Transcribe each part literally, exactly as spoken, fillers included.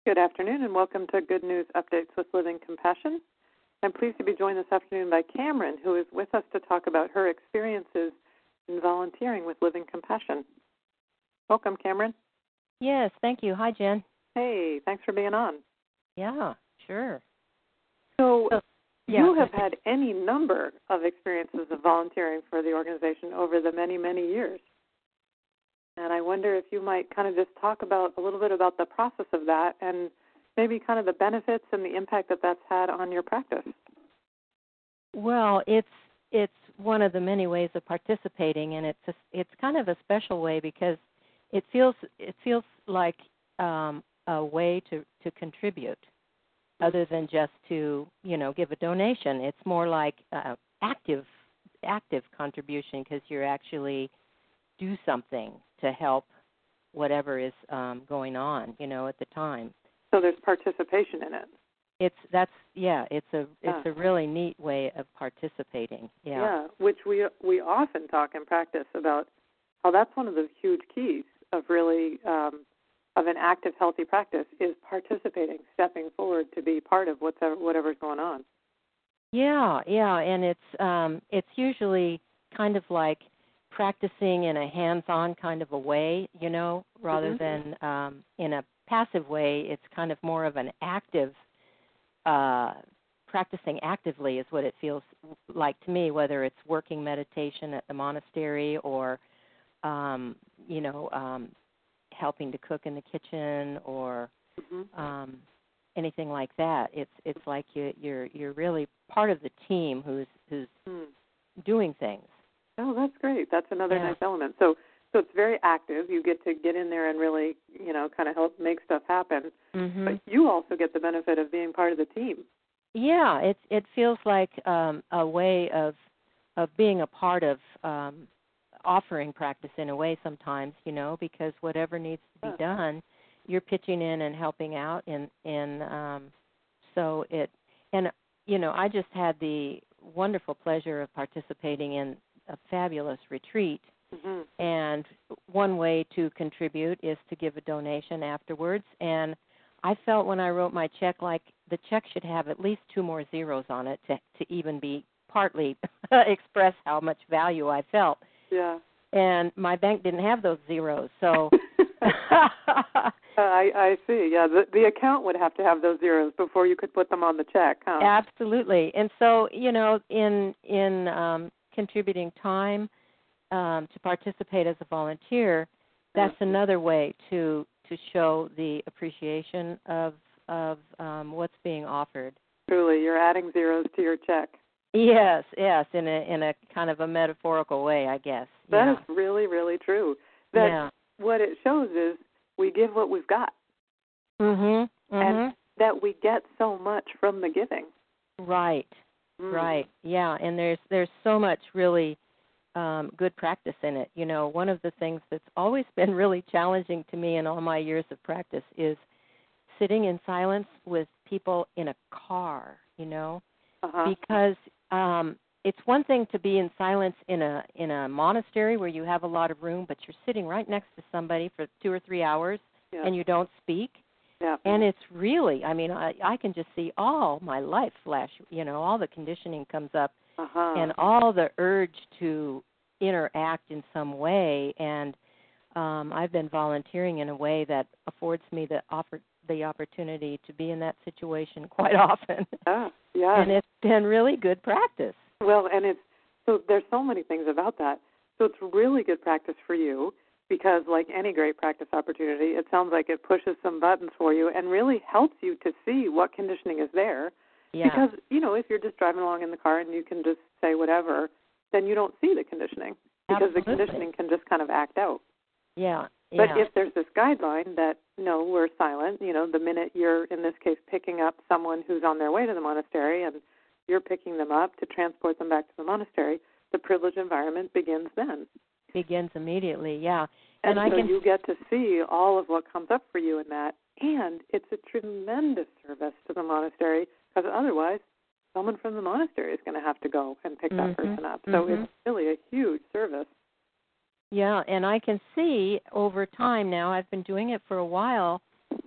Good afternoon and welcome to Good News Updates with Living Compassion. I'm pleased to be joined this afternoon by Cameron, who is with us to talk about her experiences in volunteering with Living Compassion. Welcome, Cameron. Yes, thank you. Hi, Jen. Hey, thanks for being on. Yeah, sure. So, so yeah. you have had any number of experiences of volunteering for the organization over the many, many years. And I wonder if you might kind of just talk about a little bit about the process of that and maybe kind of the benefits and the impact that that's had on your practice. Well, it's it's one of the many ways of participating, and it's a, it's kind of a special way because it feels it feels like um, a way to, to contribute, other than just to you know give a donation. It's more like uh, active active contribution because you're actually do something to help whatever is um, going on, you know, at the time. So there's participation in it. It's that's yeah. It's a yeah. it's a really neat way of participating. Yeah. Yeah, which we we often talk in practice about how that's one of the huge keys of really um, of an active, healthy practice is participating, stepping forward to be part of whatever whatever's going on. Yeah, yeah, and it's um, it's usually kind of like practicing in a hands-on kind of a way, you know, rather mm-hmm. than um, in a passive way. It's kind of more of an active, uh, practicing actively is what it feels like to me, whether it's working meditation at the monastery or, um, you know, um, helping to cook in the kitchen or mm-hmm. um, anything like that. It's it's like you, you're you're really part of the team who's who's mm. doing things. Oh, that's great. That's another yeah. nice element. So, so it's very active. You get to get in there and really, you know, kind of help make stuff happen. Mm-hmm. But you also get the benefit of being part of the team. Yeah, it it feels like um, a way of of being a part of um, offering practice in a way sometimes, you know, because whatever needs to be yeah. done, you're pitching in and helping out, and and um, so it and you know I just had the wonderful pleasure of participating in a fabulous retreat, mm-hmm. and one way to contribute is to give a donation afterwards. And I felt when I wrote my check like the check should have at least two more zeros on it to, to even be partly express how much value I felt. Yeah. And my bank didn't have those zeros, so. I, I see. Yeah, the, the account would have to have those zeros before you could put them on the check, huh? Absolutely. And so, you know, in in um, contributing time um, to participate as a volunteer, that's mm-hmm. another way to to show the appreciation of of um, what's being offered. Truly, you're adding zeros to your check. Yes, yes, in a in a kind of a metaphorical way, I guess. That yeah. is really, really true. That yeah. What it shows is we give what we've got. Mhm. Mhm. And that we get so much from the giving. Right. Mm. Right. Yeah, and there's there's so much really um, good practice in it. You know, one of the things that's always been really challenging to me in all my years of practice is sitting in silence with people in a car, you know, uh-huh. because um, it's one thing to be in silence in a in a monastery where you have a lot of room, but you're sitting right next to somebody for two or three hours yeah. and you don't speak. Yeah. And it's really, I mean, I, I can just see all my life flash, you know, all the conditioning comes up uh-huh. and all the urge to interact in some way. And um, I've been volunteering in a way that affords me the offer, the opportunity to be in that situation quite often. Yeah, yeah. And it's been really good practice. Well, and it's, so there's so many things about that. So it's really good practice for you because like any great practice opportunity, it sounds like it pushes some buttons for you and really helps you to see what conditioning is there. Yeah. Because, you know, if you're just driving along in the car and you can just say whatever, then you don't see the conditioning because Absolutely. the conditioning can just kind of act out. Yeah. But yeah. if there's this guideline that, no, we're silent, you know, the minute you're, in this case, picking up someone who's on their way to the monastery and you're picking them up to transport them back to the monastery, the privileged environment begins then. Begins immediately, yeah. And, and so I can... you get to see all of what comes up for you in that, and it's a tremendous service to the monastery because otherwise someone from the monastery is going to have to go and pick mm-hmm. that person up. So mm-hmm. it's really a huge service. Yeah, and I can see over time now, I've been doing it for a while,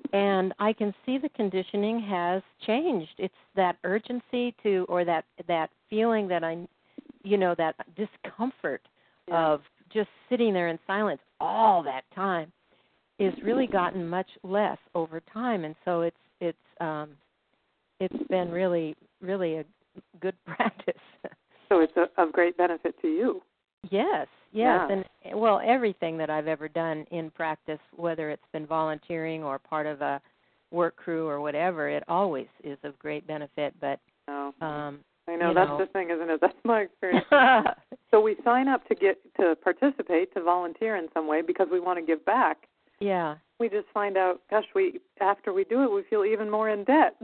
and I can see the conditioning has changed. It's that urgency to, or that that feeling that I, you know, that discomfort yeah. of just sitting there in silence all that time is really gotten much less over time, and so it's it's um, it's been really really a good practice. So it's a, of great benefit to you. Yes, yes, Yeah. and well, everything that I've ever done in practice, whether it's been volunteering or part of a work crew or whatever, it always is of great benefit. But No. um, I know you that's know, the thing, isn't it? That's my experience. So we sign up to get to participate, to volunteer in some way because we want to give back. yeah. We just find out, gosh, we after we do it, we feel even more in debt.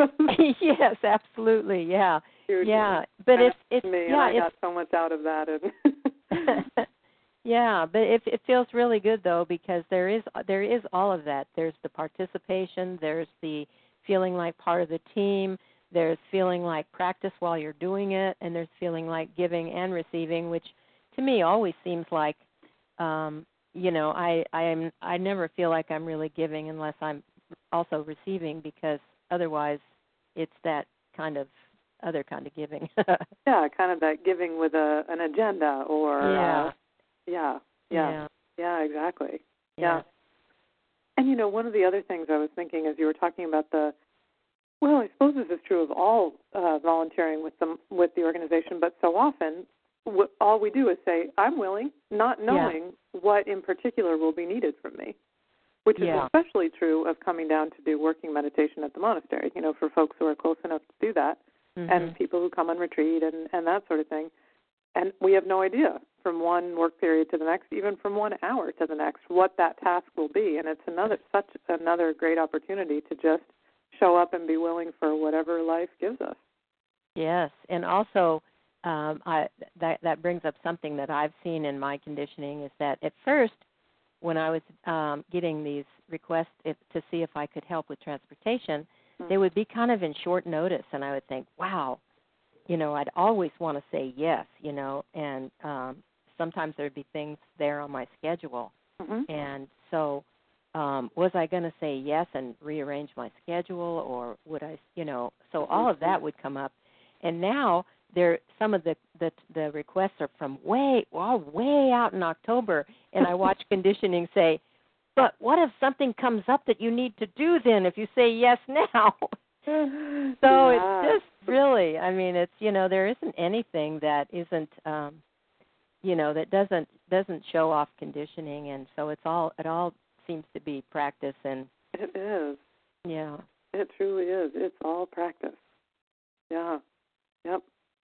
Yes, absolutely, yeah, Huge. yeah. But it's it's me, yeah, and I it's got so much out of that. And yeah, but it it feels really good though, because there is there is all of that. There's the participation, there's the feeling like part of the team, there's feeling like practice while you're doing it, and there's feeling like giving and receiving, which to me always seems like um you know, I I am I never feel like I'm really giving unless I'm also receiving, because otherwise it's that kind of other kind of giving. yeah, kind of that giving with a an agenda, or Yeah. uh, yeah, yeah, Yeah. yeah, exactly. Yeah. Yeah. And you know, one of the other things I was thinking as you were talking about the, well, I suppose this is true of all uh, volunteering with the with the organization, but so often w- all we do is say, "I'm willing," not knowing Yeah. what in particular will be needed from me. Which is Yeah. especially true of coming down to do working meditation at the monastery. You know, for folks who are close enough to do that, Mhm. and people who come on retreat and and that sort of thing. And we have no idea from one work period to the next, even from one hour to the next, what that task will be. And it's another such another great opportunity to just show up and be willing for whatever life gives us. Yes, and also um, I, that that brings up something that I've seen in my conditioning, is that at first, when I was um, getting these requests if, to see if I could help with transportation, Mm. they would be kind of in short notice, and I would think, wow, you know, I'd always want to say yes, you know, and um, sometimes there'd be things there on my schedule, Mm-hmm. and so um, was I going to say yes and rearrange my schedule, or would I, you know, so Mm-hmm. all of that would come up. And now there, some of the, the the requests are from way, well, way out in October, and I watch conditioning say, but what if something comes up that you need to do then if you say yes now? So yeah. it's just really, I mean, it's, you know, there isn't anything that isn't, um, you know, that doesn't doesn't show off conditioning, and so it's all, it all seems to be practice, and It is. yeah. It truly is. It's all practice. Yeah. Yep.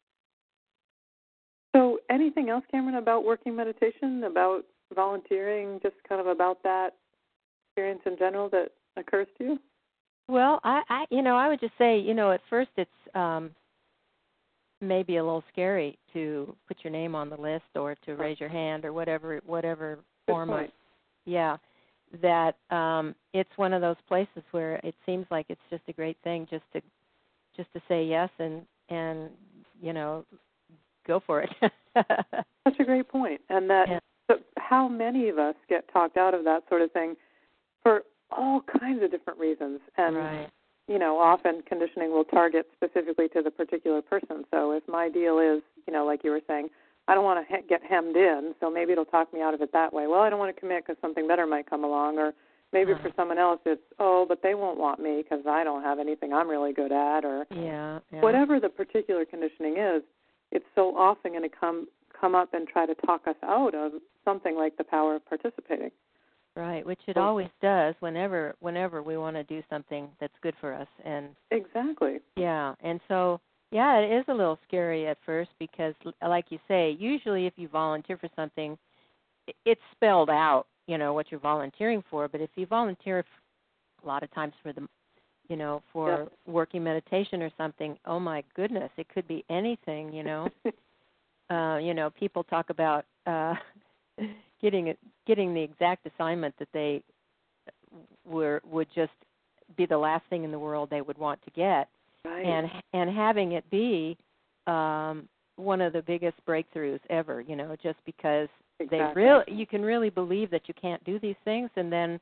So anything else, Cameron, about working meditation, about volunteering, just kind of about that experience in general that occurs to you? Well, I, I, you know, I would just say, you know, at first it's um, maybe a little scary to put your name on the list or to raise your hand or whatever, whatever Good form of, point. yeah, that um, it's one of those places where it seems like it's just a great thing just to, just to say yes and and you know, go for it. That's a great point. And that Yeah. so how many of us get talked out of that sort of thing for all kinds of different reasons. And, Right. you know, often conditioning will target specifically to the particular person. So if my deal is, you know, like you were saying, I don't want to he- get hemmed in, so maybe it'll talk me out of it that way. Well, I don't want to commit because something better might come along. Or maybe Uh-huh. for someone else it's, oh, but they won't want me because I don't have anything I'm really good at. Or Yeah, yeah. whatever the particular conditioning is, it's so often going to come come up and try to talk us out of something like the power of participating. Right, which it always does whenever whenever we want to do something that's good for us. And Exactly. yeah, and so yeah, it is a little scary at first because like you say, usually if you volunteer for something, i- it's spelled out, you know, what you're volunteering for, but if you volunteer f- a lot of times for the you know, for Yep. working meditation or something, oh my goodness, it could be anything, you know. uh, you know, people talk about uh, getting it, getting the exact assignment that they were would just be the last thing in the world they would want to get, Right. and and having it be um, one of the biggest breakthroughs ever. You know, just because Exactly. they really, you can really believe that you can't do these things, and then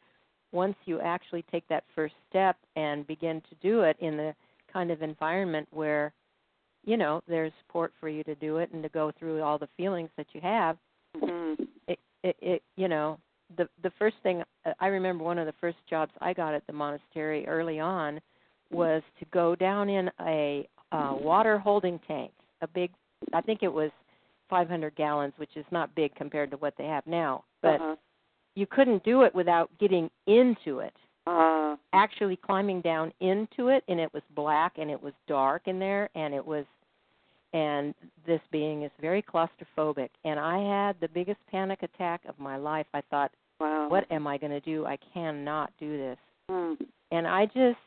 once you actually take that first step and begin to do it in the kind of environment where, you know, there's support for you to do it and to go through all the feelings that you have, Mm-hmm. it, it, it, you know, the the first thing, I remember one of the first jobs I got at the monastery early on was to go down in a uh, water holding tank, a big, I think it was five hundred gallons, which is not big compared to what they have now, but Uh-huh. you couldn't do it without getting into it. Uh, Actually climbing down into it, and it was black and it was dark in there, and it was, and this being is very claustrophobic, and I had the biggest panic attack of my life. I thought, wow. what am I going to do? I cannot do this. Mm. And I just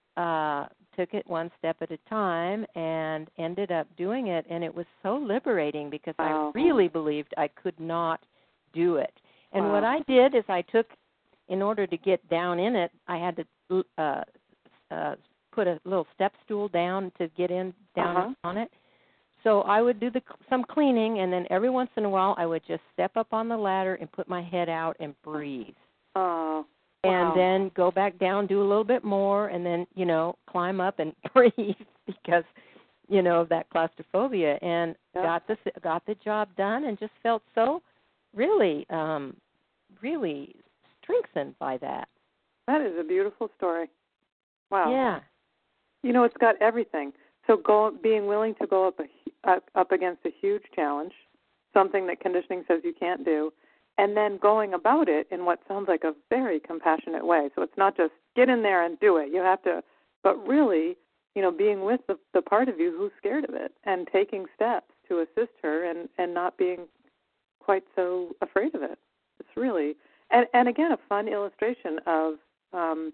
uh, took it one step at a time and ended up doing it, and it was so liberating because Wow. I really believed I could not do it. And Wow. what I did is I took, in order to get down in it, I had to uh, uh, put a little step stool down to get in down Uh-huh. on it. So I would do the, some cleaning, and then every once in a while I would just step up on the ladder and put my head out and breathe. Oh, And wow. then go back down, do a little bit more, and then, you know, climb up and breathe because, you know, of that claustrophobia. And Yep. got the got the job done, and just felt so really, um, really strengthened by that. That is a beautiful story. Wow. Yeah. You know, it's got everything. So go, being willing to go up a, up, up against a huge challenge, something that conditioning says you can't do, and then going about it in what sounds like a very compassionate way. So it's not just get in there and do it. You have to, but really, you know, being with the, the part of you who's scared of it and taking steps to assist her and, and not being quite so afraid of it. It's really, and, and again, a fun illustration of um,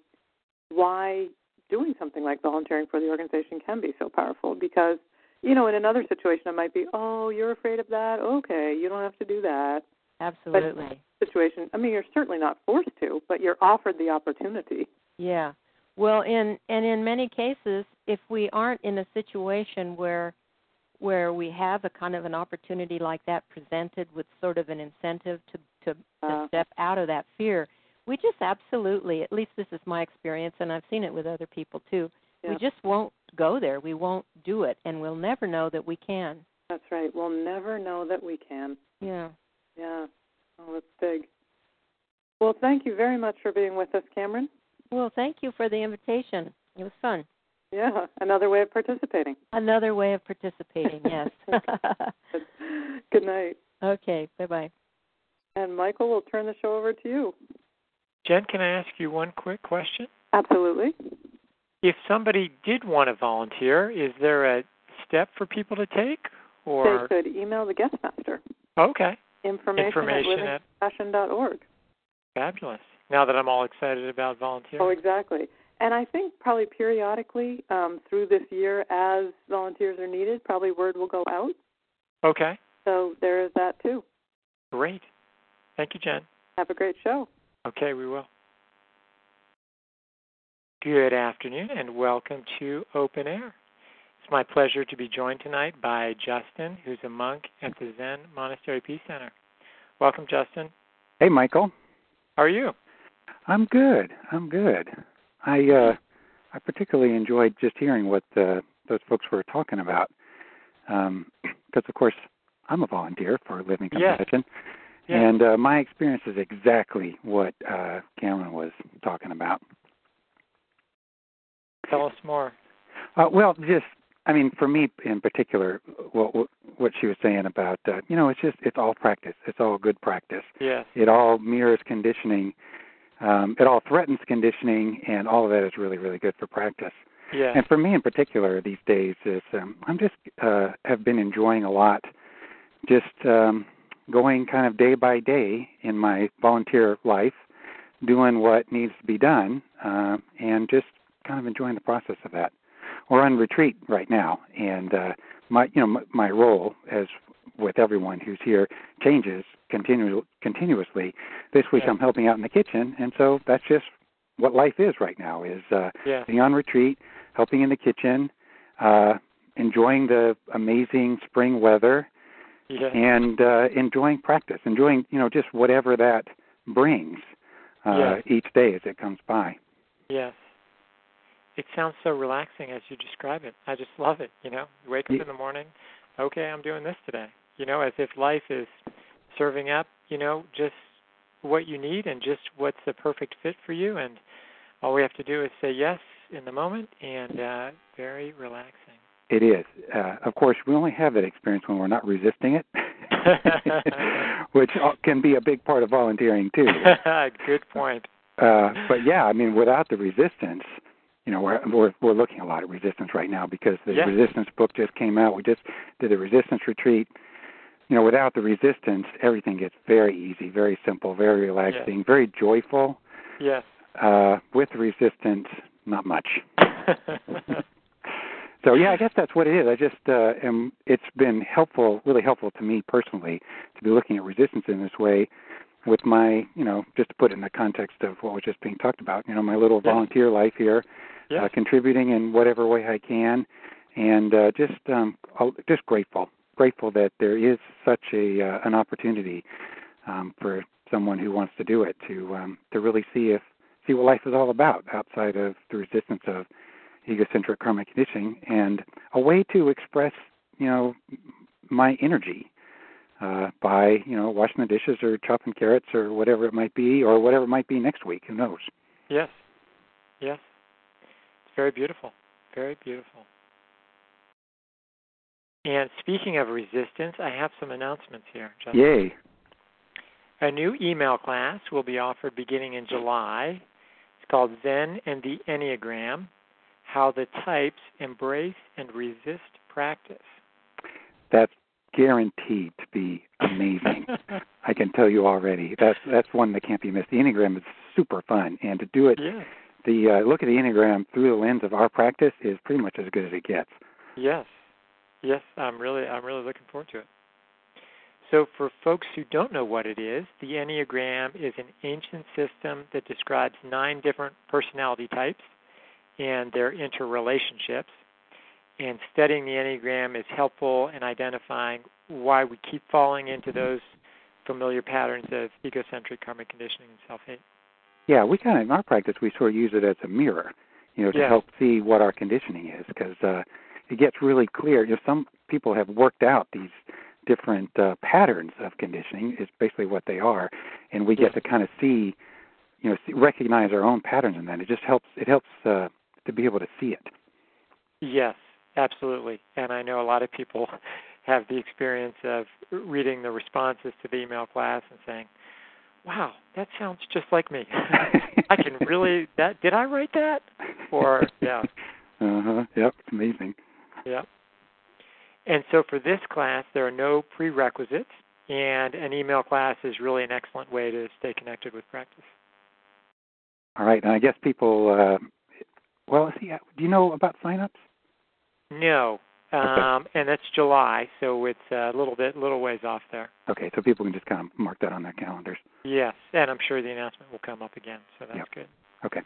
why doing something like volunteering for the organization can be so powerful, because, you know, in another situation it might be, oh, you're afraid of that? Okay, you don't have to do that. Absolutely. But situation, I mean, you're certainly not forced to, but you're offered the opportunity. Yeah. Well, in and in many cases, if we aren't in a situation where where we have a kind of an opportunity like that presented with sort of an incentive to to, to Uh, step out of that fear, we just absolutely, at least this is my experience, and I've seen it with other people too, yeah, we just won't go there. We won't do it, and we'll never know that we can. that's right. We'll never know that we can. Yeah. Yeah. Oh, that's big. Well, thank you very much for being with us, Cameron. Well, thank you for the invitation. It was fun. Yeah, another way of participating. Another way of participating, yes. Good night. Okay, bye-bye. And Michael, we'll turn the show over to you. Jen, can I ask you one quick question? Absolutely. If somebody did want to volunteer, is there a step for people to take? Or They could email the guest master. okay, Information, information at living at compassion dot org. fabulous. Now that I'm all excited about volunteering. Oh, exactly. And I think probably periodically um, through this year, as volunteers are needed, probably word will go out. Okay, So there is that too. great. Thank you, Jen. Have a great show. Okay, we will. Good afternoon and welcome to Open Air. It's my pleasure to be joined tonight by Justin, who's a monk at the Zen Monastery Peace Center. Welcome, Justin. Hey, Michael. How are you? I'm good. I'm good. I uh, I particularly enjoyed just hearing what uh, those folks were talking about, because um, of course I'm a volunteer for Living Yes. Compassion, Yes. and uh, my experience is exactly what uh, Cameron was talking about. Tell us more. Uh, well, just I mean, for me in particular, what what she was saying about uh, you know, it's just it's all practice. It's all good practice. Yes. It all mirrors conditioning. Um, it all threatens conditioning, and all of that is really, really good for practice. Yes. And for me in particular these days is um, I'm just uh, have been enjoying a lot just um, going kind of day by day in my volunteer life, doing what needs to be done, uh, and just kind of enjoying the process of that. We're on retreat right now, and uh, my you know my, my role, as with everyone who's here, changes continu- continuously. This week Yes. I'm helping out in the kitchen, and so that's just what life is right now, is uh, Yes. being on retreat, helping in the kitchen, uh, enjoying the amazing spring weather, Yes. and uh, enjoying practice, enjoying, you know, just whatever that brings. uh, yes. each day as it comes by. Yes. It sounds so relaxing as you describe it. I just love it, you know. You wake up Yeah. in the morning, okay, I'm doing this today. You know, as if life is serving up, you know, just what you need and just what's the perfect fit for you. And all we have to do is say yes in the moment, and uh, very relaxing. It is. Uh, of course, we only have that experience when we're not resisting it, which can be a big part of volunteering, too. Good point. Uh, but, yeah, I mean, without the resistance, you know, we're, we're we're looking a lot at resistance right now because the yes. resistance book just came out. We just did a resistance retreat. You know, without the resistance, everything gets very easy, very simple, very relaxing, yes. very joyful. Yes. Uh, with resistance, not much. So, yeah, I guess that's what it is. I just uh, am, it's been helpful, really helpful to me personally to be looking at resistance in this way with my, you know, just to put it in the context of what was just being talked about, you know, my little yes. volunteer life here, yes. uh, contributing in whatever way I can, and uh, just um, just grateful, grateful that there is such a uh, an opportunity um, for someone who wants to do it to um, to really see if see what life is all about outside of the resistance of egocentric karmic conditioning, and a way to express, you know, my energy uh, by, you know, washing the dishes or chopping carrots or whatever it might be, or whatever it might be next week. Who knows? Yes. Yes. It's very beautiful. Very beautiful. And speaking of resistance, I have some announcements here, Justin. Yay. A new email class will be offered beginning in July. It's called Zen and the Enneagram, How the Types Embrace and Resist Practice. That's guaranteed to be amazing. I can tell you already. That's that's one that can't be missed. The Enneagram is super fun, and to do it, yes. the uh, look at the Enneagram through the lens of our practice is pretty much as good as it gets. Yes, yes, I'm really I'm really looking forward to it. So for folks who don't know what it is, the Enneagram is an ancient system that describes nine different personality types and their interrelationships. And studying the Enneagram is helpful in identifying why we keep falling into those familiar patterns of egocentric karmic conditioning and self-hate. Yeah, we kind of, in our practice, we sort of use it as a mirror, you know, to yes. help see what our conditioning is, because uh, it gets really clear. You know, some people have worked out these different uh, patterns of conditioning, is basically what they are, and we yes. get to kind of see, you know, see, recognize our own patterns in that. It just helps, it helps uh, to be able to see it. Yes, absolutely. And I know a lot of people have the experience of reading the responses to the email class and saying, wow, that sounds just like me. I can really, that did I write that? Or, yeah. Uh-huh, yep, it's amazing. Yeah. And so for this class, there are no prerequisites, and an email class is really an excellent way to stay connected with practice. All right, and I guess people, uh, well, let's see, do you know about sign-ups? No, um, okay. And that's July, so it's a little bit, little ways off there. Okay, so people can just kind of mark that on their calendars. Yes, and I'm sure the announcement will come up again, so that's yep. good. Okay.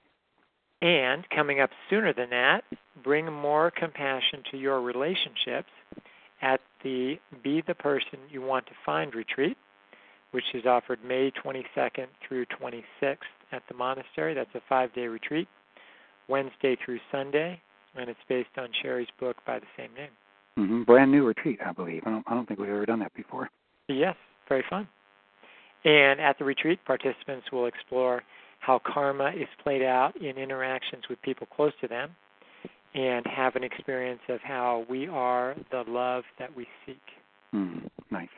And coming up sooner than that, bring more compassion to your relationships at the Be the Person You Want to Find retreat, which is offered May twenty-second through twenty-sixth at the monastery. That's a five-day retreat, Wednesday through Sunday, and it's based on Sherry's book by the same name. Mm-hmm. Brand new retreat, I believe. I don't, I don't think we've ever done that before. Yes, very fun. And at the retreat, participants will explore how karma is played out in interactions with people close to them and have an experience of how we are the love that we seek. Mm, nice.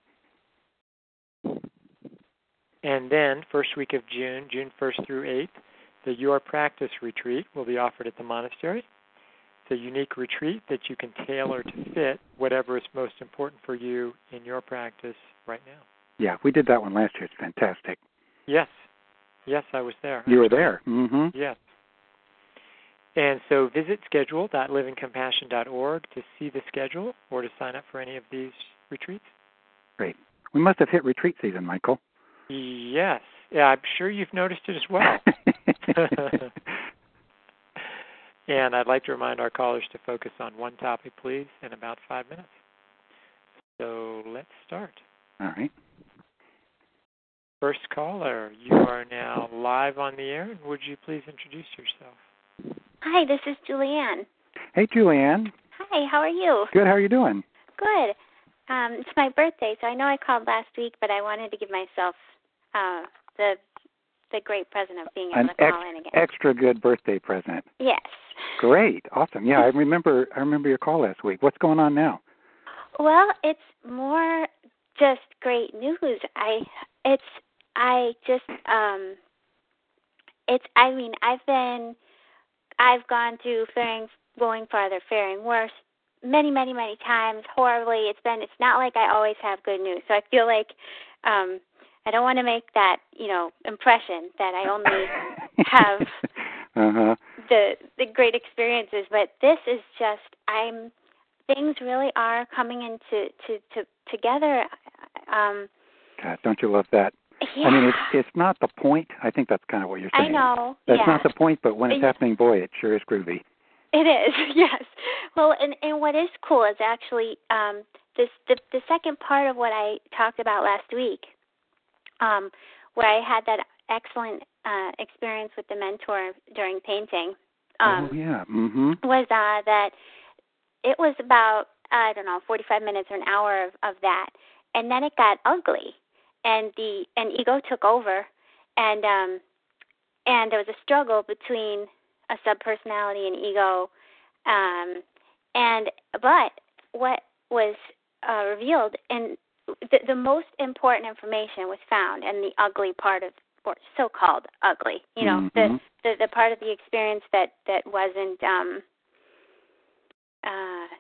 And then, first week of June, June first through eighth, the Your Practice retreat will be offered at the monastery. It's a unique retreat that you can tailor to fit whatever is most important for you in your practice right now. Yeah, we did that one last year. It's fantastic. Yes. Yes, I was there. You were there. Mm-hmm. Yes. And so visit schedule dot living compassion dot org to see the schedule or to sign up for any of these retreats. Great. We must have hit retreat season, Michael. Yes. Yeah, I'm sure you've noticed it as well. And I'd like to remind our callers to focus on one topic, please, in about five minutes. So let's start. All right. first caller. You are now live on the air. Would you please introduce yourself? Hi, this is Julianne. Hey, Julianne. Hi, how are you? Good. How are you doing? Good. Um, it's my birthday, so I know I called last week, but I wanted to give myself uh, the the great present of being able An to call ex- in again. extra good birthday present. Yes. Great. Awesome. Yeah, I remember. I remember your call last week. What's going on now? Well, it's more just great news. I it's I just um it's I mean I've been I've gone through faring going farther, faring worse many, many, many times, horribly. It's been it's not like I always have good news. So I feel like um I don't want to make that, you know, impression that I only have uh-huh. the the great experiences, but this is just I'm things really are coming into to, to together. Um, God, don't you love that? Yeah. I mean, it's it's not the point. I think that's kind of what you're saying. I know. That's yeah. not the point, but when it's Yeah. happening, boy, it sure is groovy. It is, yes. Well, and, and what is cool is actually um, this the, the second part of what I talked about last week, um, where I had that excellent uh, experience with the mentor during painting. Um, oh yeah. Mm-hmm. Was uh, that it was about I don't know forty-five minutes or an hour of, of that, and then it got ugly, and the and ego took over, and um, and there was a struggle between a subpersonality and ego, um, and but what was uh, revealed and the, the most important information was found in the ugly part of, or so-called ugly, you know, mm-hmm. the, the the part of the experience that that wasn't um, uh,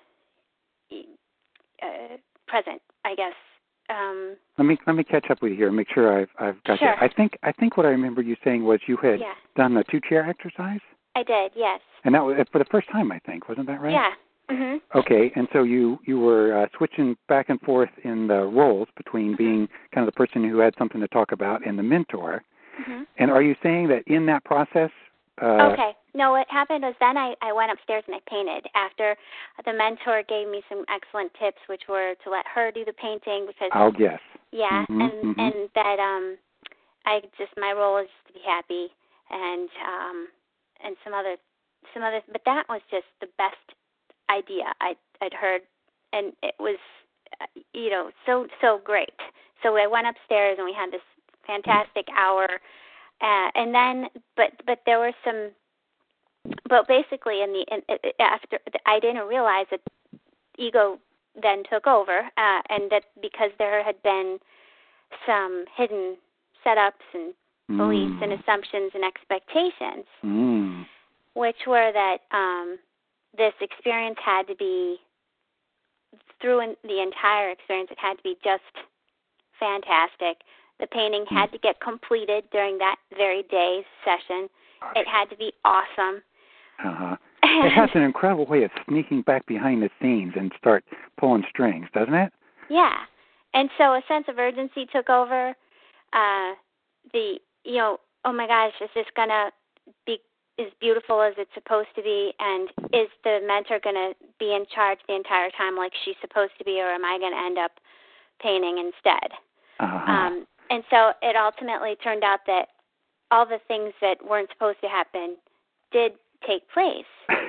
uh, present, I guess. Um, let me let me catch up with you here and make sure I've I've got sure. you. I think I think what I remember you saying was you had yeah, done the two chair exercise. I did, yes. And that was for the first time, I think, wasn't that right? Yeah. Mhm. Okay, and so you you were uh, switching back and forth in the roles between mm-hmm. being kind of the person who had something to talk about and the mentor. Mhm. And are you saying that in that process? Uh, okay. No, what happened was then I, I went upstairs and I painted after the mentor gave me some excellent tips, which were to let her do the painting because. I'll guess. Yeah, mm-hmm, and mm-hmm. and that um, I just my role is to be happy and um, and some other some other, but that was just the best idea I'd, I'd heard, and it was, uh, you know, so, so great. So I went upstairs and we had this fantastic hour, uh, and then, but, but there were some, but basically in the, in, after, I didn't realize that ego then took over, uh, and that because there had been some hidden setups and beliefs mm. and assumptions and expectations, mm. which were that, um, this experience had to be, through in the entire experience, it had to be just fantastic. The painting had to get completed during that very day's session. It had to be awesome. Uh-huh. It has an incredible way of sneaking back behind the scenes and start pulling strings, doesn't it? Yeah. And so a sense of urgency took over. Uh, the, you know, oh my gosh, is this going to be as beautiful as it's supposed to be, and is the mentor going to be in charge the entire time like she's supposed to be, or am I going to end up painting instead? Uh-huh. Um, and so it ultimately turned out that all the things that weren't supposed to happen did take place.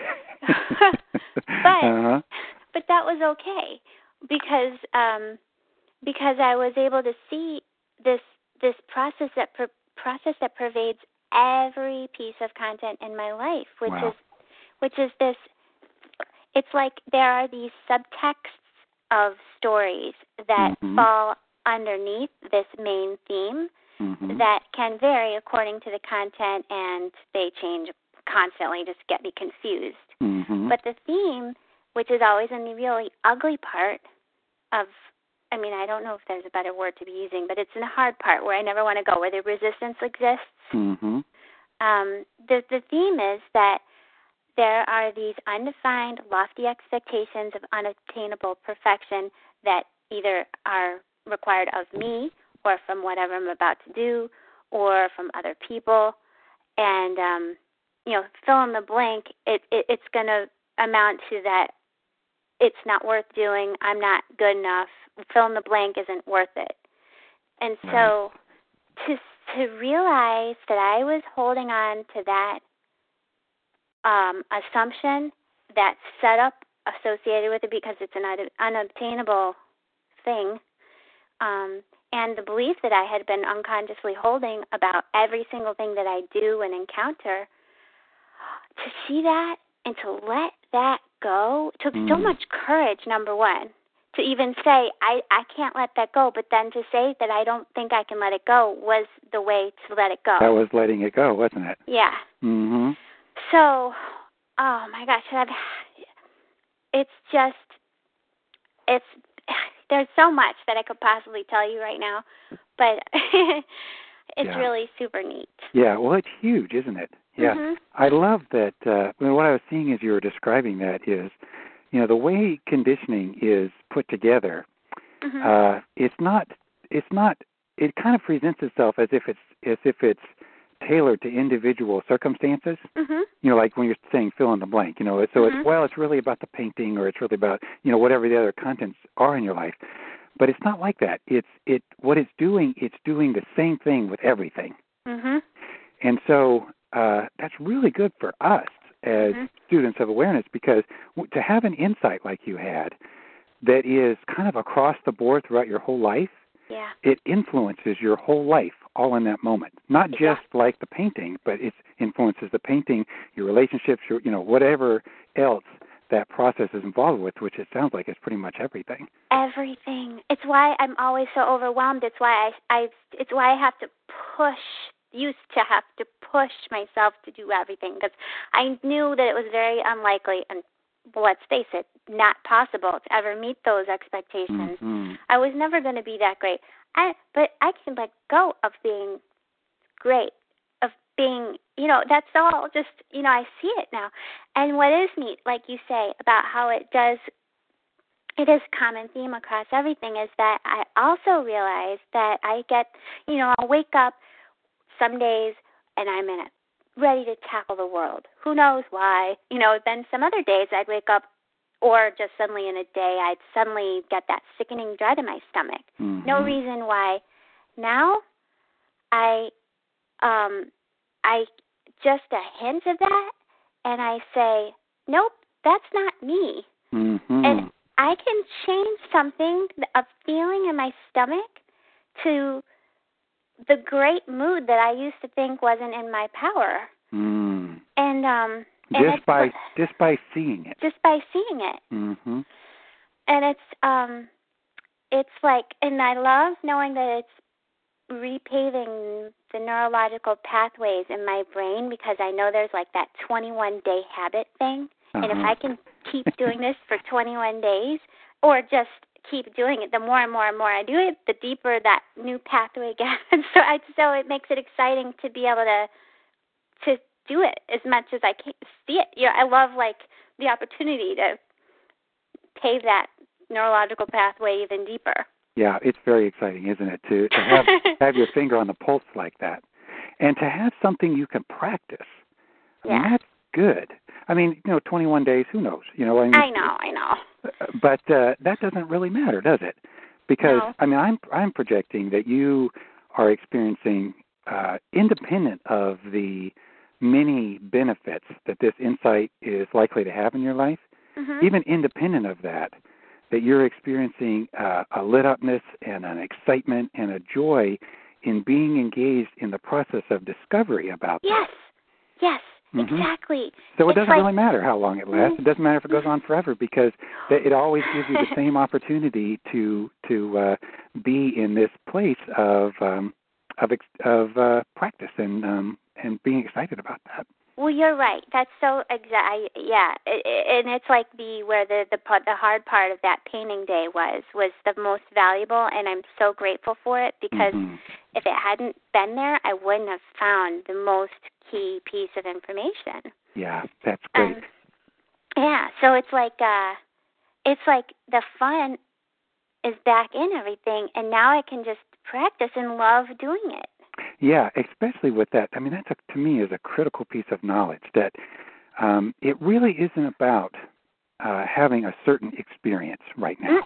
but uh-huh. but that was okay because um, because I was able to see this this process that per- process that pervades every piece of content in my life, which wow. is which is this. It's like there are these subtexts of stories that mm-hmm. fall underneath this main theme mm-hmm. that can vary according to the content, and they change constantly, just get me confused. Mm-hmm. But the theme, which is always in the really ugly part of, I mean, I don't know if there's a better word to be using, but it's in the hard part where I never want to go, where the resistance exists. Mm-hmm. Um, the, the theme is that there are these undefined, lofty expectations of unattainable perfection that either are required of me or from whatever I'm about to do or from other people. And, um, you know, fill in the blank, it, it, it's going to amount to that it's not worth doing, I'm not good enough, fill in the blank isn't worth it. And so to to realize that I was holding on to that um, assumption, that setup associated with it, because it's an unobtainable thing, um, and the belief that I had been unconsciously holding about every single thing that I do and encounter, to see that and to let that go took mm. so much courage, number one, to even say, I, I can't let that go, but then to say that I don't think I can let it go was the way to let it go. That was letting it go, wasn't it? Yeah. Mm-hmm. So, oh my gosh, I've, it's just, it's, there's so much that I could possibly tell you right now, but it's yeah. really super neat. Yeah, well, it's huge, isn't it? Yeah. Mm-hmm. I love that. Uh, I mean, what I was seeing as you were describing that is, you know, the way conditioning is put together, mm-hmm. uh, it's not, it's not, it kind of presents itself as if it's, as if it's tailored to individual circumstances. Mm-hmm. You know, like when you're saying fill in the blank, you know, so mm-hmm. it's, well, it's really about the painting, or it's really about, you know, whatever the other contents are in your life. But it's not like that. It's, it, what it's doing, it's doing the same thing with everything. Mm-hmm. And so uh, that's really good for us as mm-hmm. students of awareness, because to have an insight like you had that is kind of across the board throughout your whole life, yeah. it influences your whole life all in that moment. Not just yeah. like the painting, but it influences the painting, your relationships, your, you know, whatever else that process is involved with, which it sounds like is pretty much everything. Everything. It's why I'm always so overwhelmed. It's why I, I it's why I have to push, used to have to push myself to do everything, because I knew that it was very unlikely, and well, let's face it, not possible to ever meet those expectations. Mm-hmm. I was never going to be that great. I, but I can let go of being great, of being, you know, that's all just, you know, I see it now. And what is neat, like you say, about how it does, it is a common theme across everything, is that I also realize that I get, you know, I'll wake up some days and I'm in it, ready to tackle the world. Who knows why? You know, then some other days I'd wake up, or just suddenly in a day I'd suddenly get that sickening dread in my stomach. Mm-hmm. No reason why. Now I, um, I just a hint of that, and I say, nope, that's not me. Mm-hmm. And I can change something, a feeling in my stomach, to the great mood that I used to think wasn't in my power. Mm. And um, just and by just by seeing it. Just by seeing it. Mm-hmm. And it's um, it's like, and I love knowing that it's repaving the neurological pathways in my brain, because I know there's like that twenty-one day habit thing. Uh-huh. And if I can keep doing this for twenty-one days, or just keep doing it, the more and more and more I do it, the deeper that new pathway gets. so I, so it makes it exciting to be able to to do it as much as I can see it. You know, I love like the opportunity to pave that neurological pathway even deeper. Yeah, it's very exciting, isn't it, to, to have have your finger on the pulse like that, and to have something you can practice. I yeah. mean, that's good. I mean, you know, twenty-one days, who knows? You know, I, mean, I know, I know. But uh, that doesn't really matter, does it? Because no. I mean, I'm I'm projecting that you are experiencing, uh, independent of the many benefits that this insight is likely to have in your life, mm-hmm. even independent of that, that you're experiencing uh, a lit-upness and an excitement and a joy in being engaged in the process of discovery about yes. this. Yes, yes, mm-hmm. exactly. So it it's doesn't like, really matter how long it lasts. It doesn't matter if it goes on forever, because it always gives you the same opportunity to to uh, be in this place of um, of of uh, practice and um, and being excited about that. Well, you're right. That's so exact. Yeah, it, it, and it's like the where the the part, the hard part of that painting day was was the most valuable, and I'm so grateful for it, because mm-hmm. if it hadn't been there, I wouldn't have found the most key piece of information. Yeah, that's great. Um, yeah, so it's like uh, it's like the fun is back in everything, and now I can just practice and love doing it. Yeah, especially with that. I mean, that's a, to me is a critical piece of knowledge, that um, it really isn't about uh, having a certain experience right now. Mm-mm.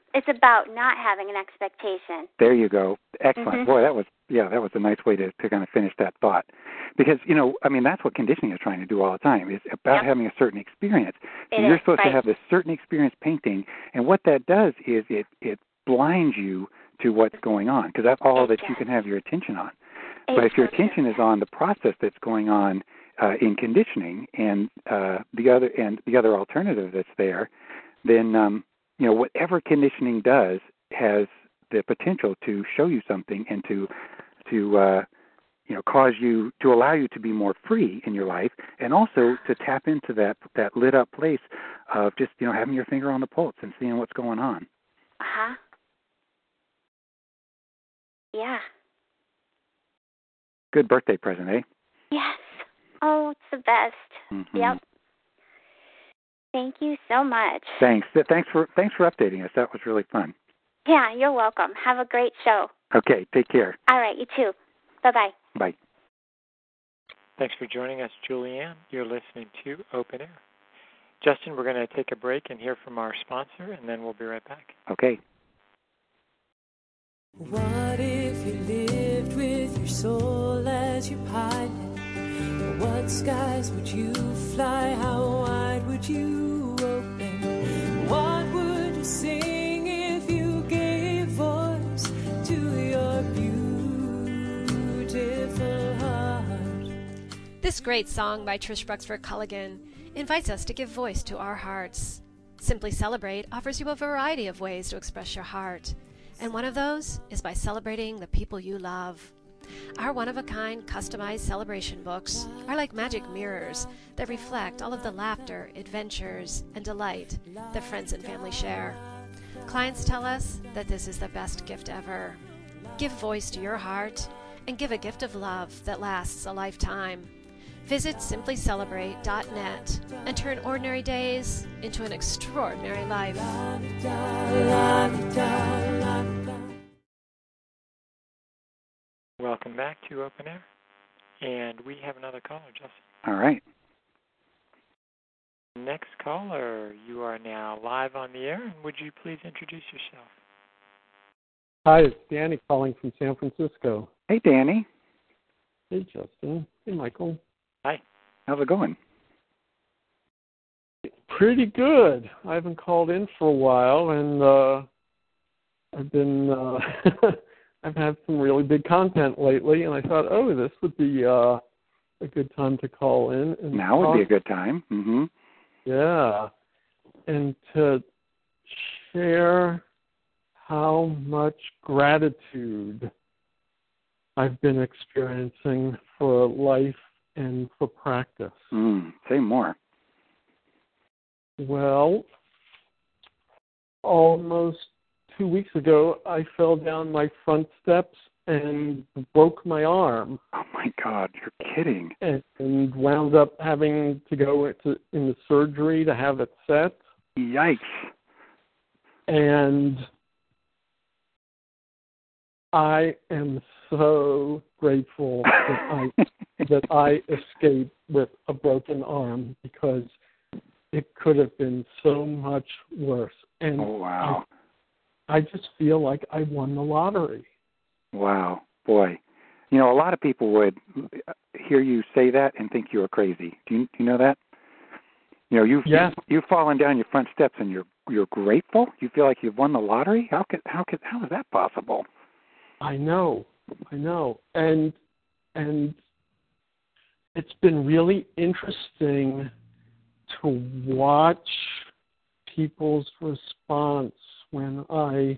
It's about not having an expectation. There you go. Excellent. Mm-hmm. Boy, that was, yeah, that was a nice way to, to kind of finish that thought. Because, you know, I mean, that's what conditioning is trying to do all the time. It's about yep. having a certain experience. So it you're is, supposed right. to have this certain experience painting, and what that does is it, it blinds you to what's going on, because that's all it that does. you can have your attention on. It but if your so attention true. is on the process that's going on uh, in conditioning and uh, the other and the other alternative that's there, then um, you know, whatever conditioning does has the potential to show you something and to to uh, you know, cause you to allow you to be more free in your life, and also to tap into that that lit up place of just, you know, having your finger on the pulse and seeing what's going on. Uh huh. Yeah. Good birthday present, eh? Yes. Oh, it's the best. Mm-hmm. Yep. Thank you so much. Thanks. Thanks for thanks for updating us. That was really fun. Yeah, you're welcome. Have a great show. Okay, take care. All right, you too. Bye-bye. Bye. Thanks for joining us, Julianne. You're listening to Open Air. Justin, we're going to take a break and hear from our sponsor, and then we'll be right back. Okay. What if you lived with your soul as your pilot? What skies would you fly? How wide would you open? What would you sing if you gave voice to your beautiful heart? This great song by Trish Bruxford Culligan invites us to give voice to our hearts. Simply Celebrate offers you a variety of ways to express your heart, and one of those is by celebrating the people you love. Our one-of-a-kind customized celebration books are like magic mirrors that reflect all of the laughter, adventures, and delight that friends and family share. Clients tell us that this is the best gift ever. Give voice to your heart and give a gift of love that lasts a lifetime. Visit simply celebrate dot net and turn ordinary days into an extraordinary life. Welcome back to Open Air. And we have another caller, Justin. All right. Next caller, you are now live on the air, and would you please introduce yourself? Hi, it's Danny calling from San Francisco. Hey, Danny. Hey, Justin. Hey, Michael. Hi. How's it going? Pretty good. I haven't called in for a while, and uh, I've been uh, I've had some really big content lately, and I thought, oh, this would be uh, a good time to call in. And now talk. would be a good time. Mm-hmm. Yeah, and to share how much gratitude I've been experiencing for life and for practice. Mm, say more. Well, almost two weeks ago, I fell down my front steps and broke my arm. Oh, my God, you're kidding. And, and wound up having to go into in the surgery to have it set. Yikes. And I am so grateful that I that I escaped with a broken arm, because it could have been so much worse. And oh, wow. I, I just feel like I won the lottery. Wow. Boy. You know, a lot of people would hear you say that and think you were crazy. Do you, do you know that? You know, you've, yes. you've, you've fallen down your front steps and you're you're grateful? You feel like you've won the lottery? How could how could how is that possible? I know. I know. And and it's been really interesting to watch people's response when I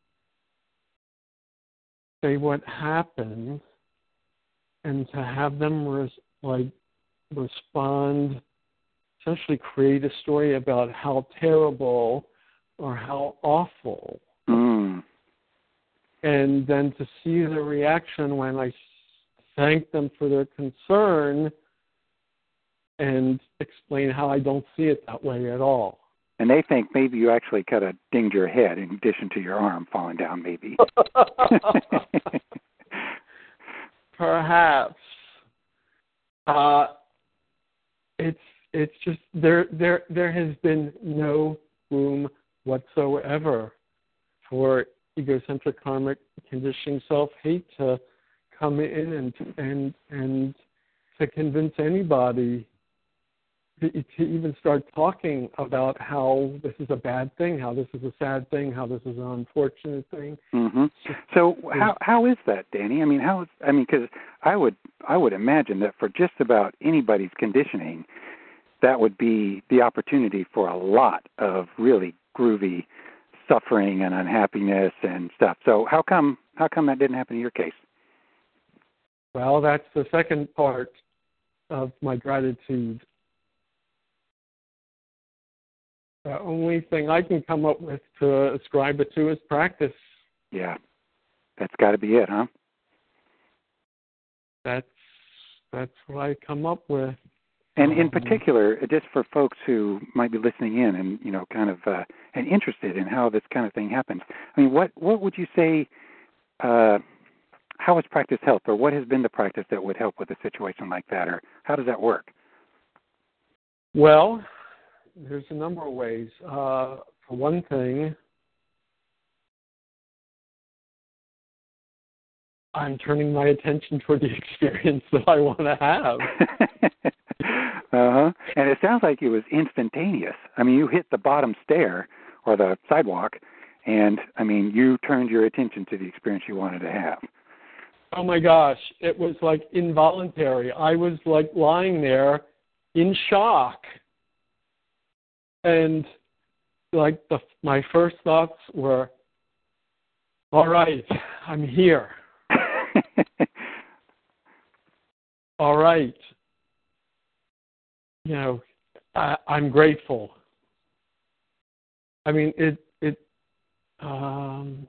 say what happened, and to have them res- like respond, essentially create a story about how terrible or how awful. Mm. And then to see the reaction when I thank them for their concern and explain how I don't see it that way at all. And they think maybe you actually could have dinged your head in addition to your arm falling down, maybe. Perhaps. Uh, it's it's just there there there has been no room whatsoever for egocentric karmic conditioning self-hate to come in and and and to convince anybody to, to even start talking about how this is a bad thing, how this is a sad thing, how this is an unfortunate thing. Mm-hmm. So how how is that, Danny? I mean, how is, I mean, because I would I would imagine that for just about anybody's conditioning, that would be the opportunity for a lot of really groovy suffering and unhappiness and stuff. So how come how come that didn't happen in your case? Well, that's the second part of my gratitude. The only thing I can come up with to ascribe it to is practice. Yeah, that's got to be it, huh? That's that's what I come up with. And in particular, just for folks who might be listening in and, you know, kind of uh, and interested in how this kind of thing happens, I mean, what what would you say? Uh, how has practice helped, or what has been the practice that would help with a situation like that, or how does that work? Well, there's a number of ways. Uh, for one thing, I'm turning my attention toward the experience that I want to have. uh-huh. And it sounds like it was instantaneous. I mean, you hit the bottom stair or the sidewalk, and, I mean, you turned your attention to the experience you wanted to have. Oh, my gosh. It was, like, involuntary. I was, like, lying there in shock. And, like, the, my first thoughts were, all right, I'm here. All right. You know, I, I'm grateful. I mean, it, it, um,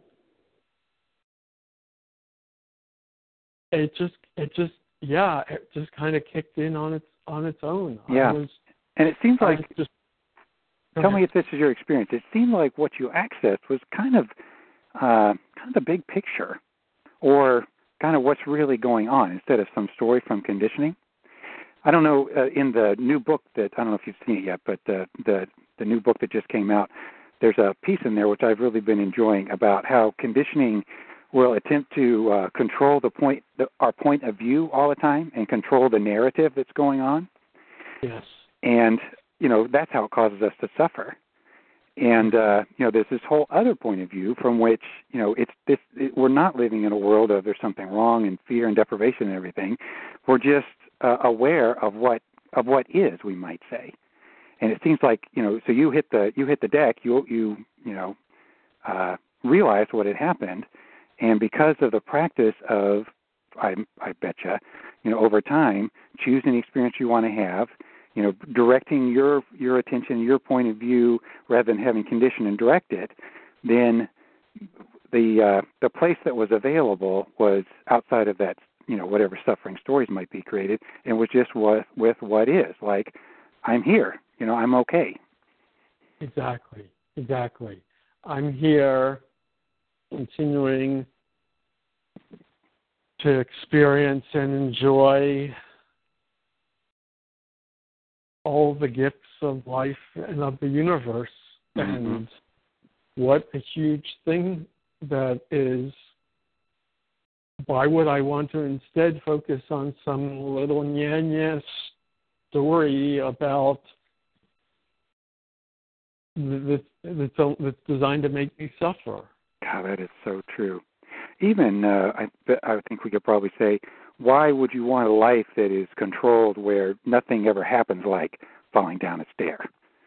it just, it just, yeah, it just kind of kicked in on its, on its own. Yeah. I was, and it seems like, just, tell me if this is your experience, it seemed like what you accessed was kind of, uh, kind of the big picture, or kind of what's really going on instead of some story from conditioning. I don't know, uh, in the new book that, I don't know if you've seen it yet, but uh, the the new book that just came out, there's a piece in there which I've really been enjoying about how conditioning will attempt to uh, control the point, the, our point of view all the time and control the narrative that's going on. Yes. And, you know, that's how it causes us to suffer. And, uh, you know, there's this whole other point of view from which, you know, it's this, it, we're not living in a world of there's something wrong and fear and deprivation and everything. We're just uh, aware of what of what is, we might say. And it seems like, you know, so you hit the you hit the deck, you you you know, uh, realized what had happened, and because of the practice of, I I betcha, you know, over time, choosing the experience you want to have, you know, directing your your attention, your point of view, rather than having condition and direct it, then the uh, the place that was available was outside of that, you know, whatever suffering stories might be created, and was just with, with what is. Like, I'm here, you know, I'm okay. Exactly, exactly. I'm here, continuing to experience and enjoy all the gifts of life and of the universe. Mm-hmm. And what a huge thing that is. Why would I want to instead focus on some little nya-nya story about that's, that's designed to make me suffer? God, that is so true. Even, uh, I, I think we could probably say, why would you want a life that is controlled where nothing ever happens, like falling down a stair?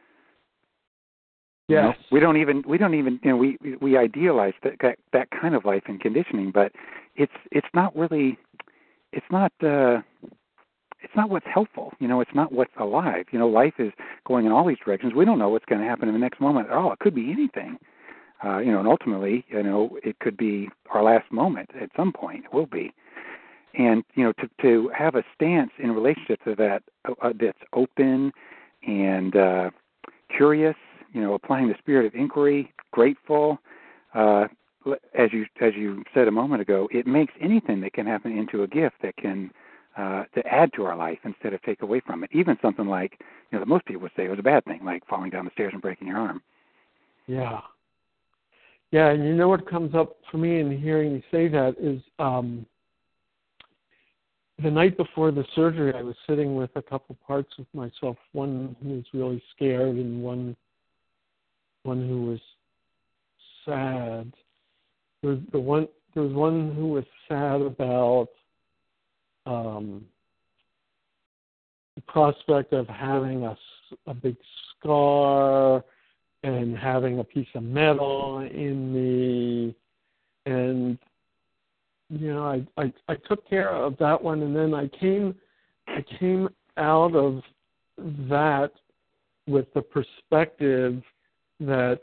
Yes. You know, we don't even we don't even you know we we idealize that, that that kind of life and conditioning, but it's it's not really it's not uh, it's not what's helpful. You know, it's not what's alive. You know, life is going in all these directions. We don't know what's going to happen in the next moment at all. It could be anything. Uh, you know, and ultimately, you know, it could be our last moment at some point. It will be. And, you know, to to have a stance in relationship to that uh, that's open and uh, curious, you know, applying the spirit of inquiry, grateful, uh, as you as you said a moment ago, it makes anything that can happen into a gift that can uh, to add to our life instead of take away from it. Even something like, you know, that most people would say was a bad thing, like falling down the stairs and breaking your arm. Yeah. Yeah, and you know what comes up for me in hearing you say that is um, the night before the surgery, I was sitting with a couple parts of myself, one who was really scared and one one who was sad. There was the one there was one who was sad about um, the prospect of having a, a big scar and having a piece of metal in me, and you know, I, I I took care of that one, and then I came I came out of that with the perspective that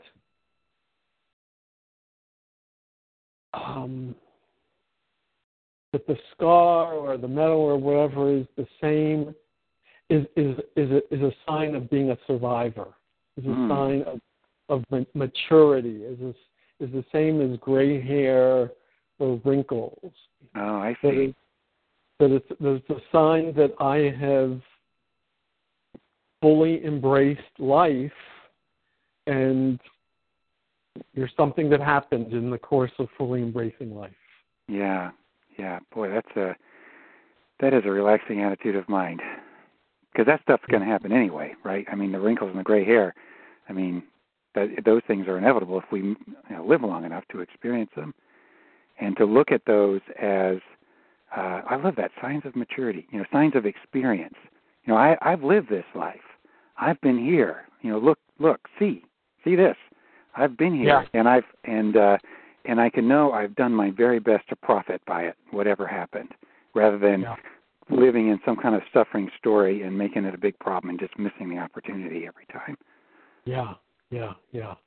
um, that the scar or the metal or whatever is the same is is is a, is a sign of being a survivor. Is a mm. sign of of maturity. Is this, is the same as gray hair or wrinkles. Oh, I see. That it's, that it's a sign that I have fully embraced life, and there's something that happens in the course of fully embracing life. Yeah, yeah. Boy, that's a that is a relaxing attitude of mind, because that stuff's going to happen anyway, right? I mean, the wrinkles and the gray hair. I mean, that, those things are inevitable if we you know, live long enough to experience them. And to look at those as, uh, I love that, signs of maturity, you know, signs of experience. You know, I, I've lived this life. I've been here. You know, look, look, see, see this. I've been here, yeah. and I've and uh, and I can know I've done my very best to profit by it, whatever happened, rather than yeah. living in some kind of suffering story and making it a big problem and just missing the opportunity every time. Yeah, yeah, yeah.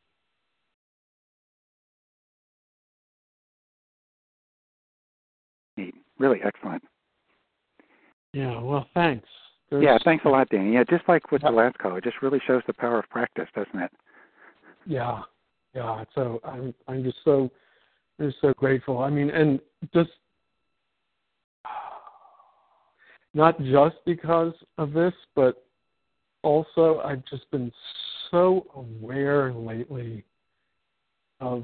Neat. Really excellent. Yeah, well, thanks. There's... Yeah, thanks a lot, Danny. Yeah, just like with the last call, it just really shows the power of practice, doesn't it? Yeah, yeah. So I'm, I'm just so, I'm just so grateful. I mean, and just not just because of this, but also I've just been so aware lately of.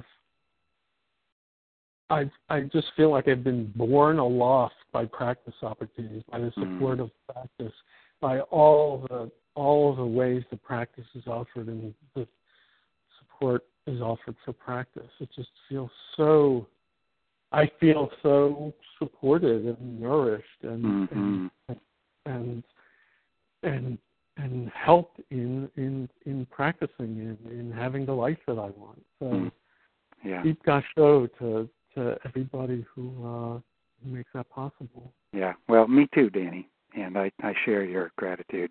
I I just feel like I've been borne aloft by practice opportunities, by the support mm. of practice, by all the all the ways the practice is offered and the support is offered for practice. It just feels so. I feel so supported and nourished and mm-hmm. and, and and and helped in in in practicing and in having the life that I want. So mm. yeah. deep gasho to. to everybody who uh, who makes that possible. Yeah, well, me too, Danny, and I, I share your gratitude.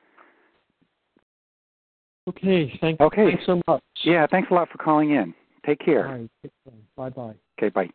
Okay, thank, okay. thanks so much. Yeah, thanks a lot for calling in. Take care. All right, take care. Bye-bye. Okay, bye.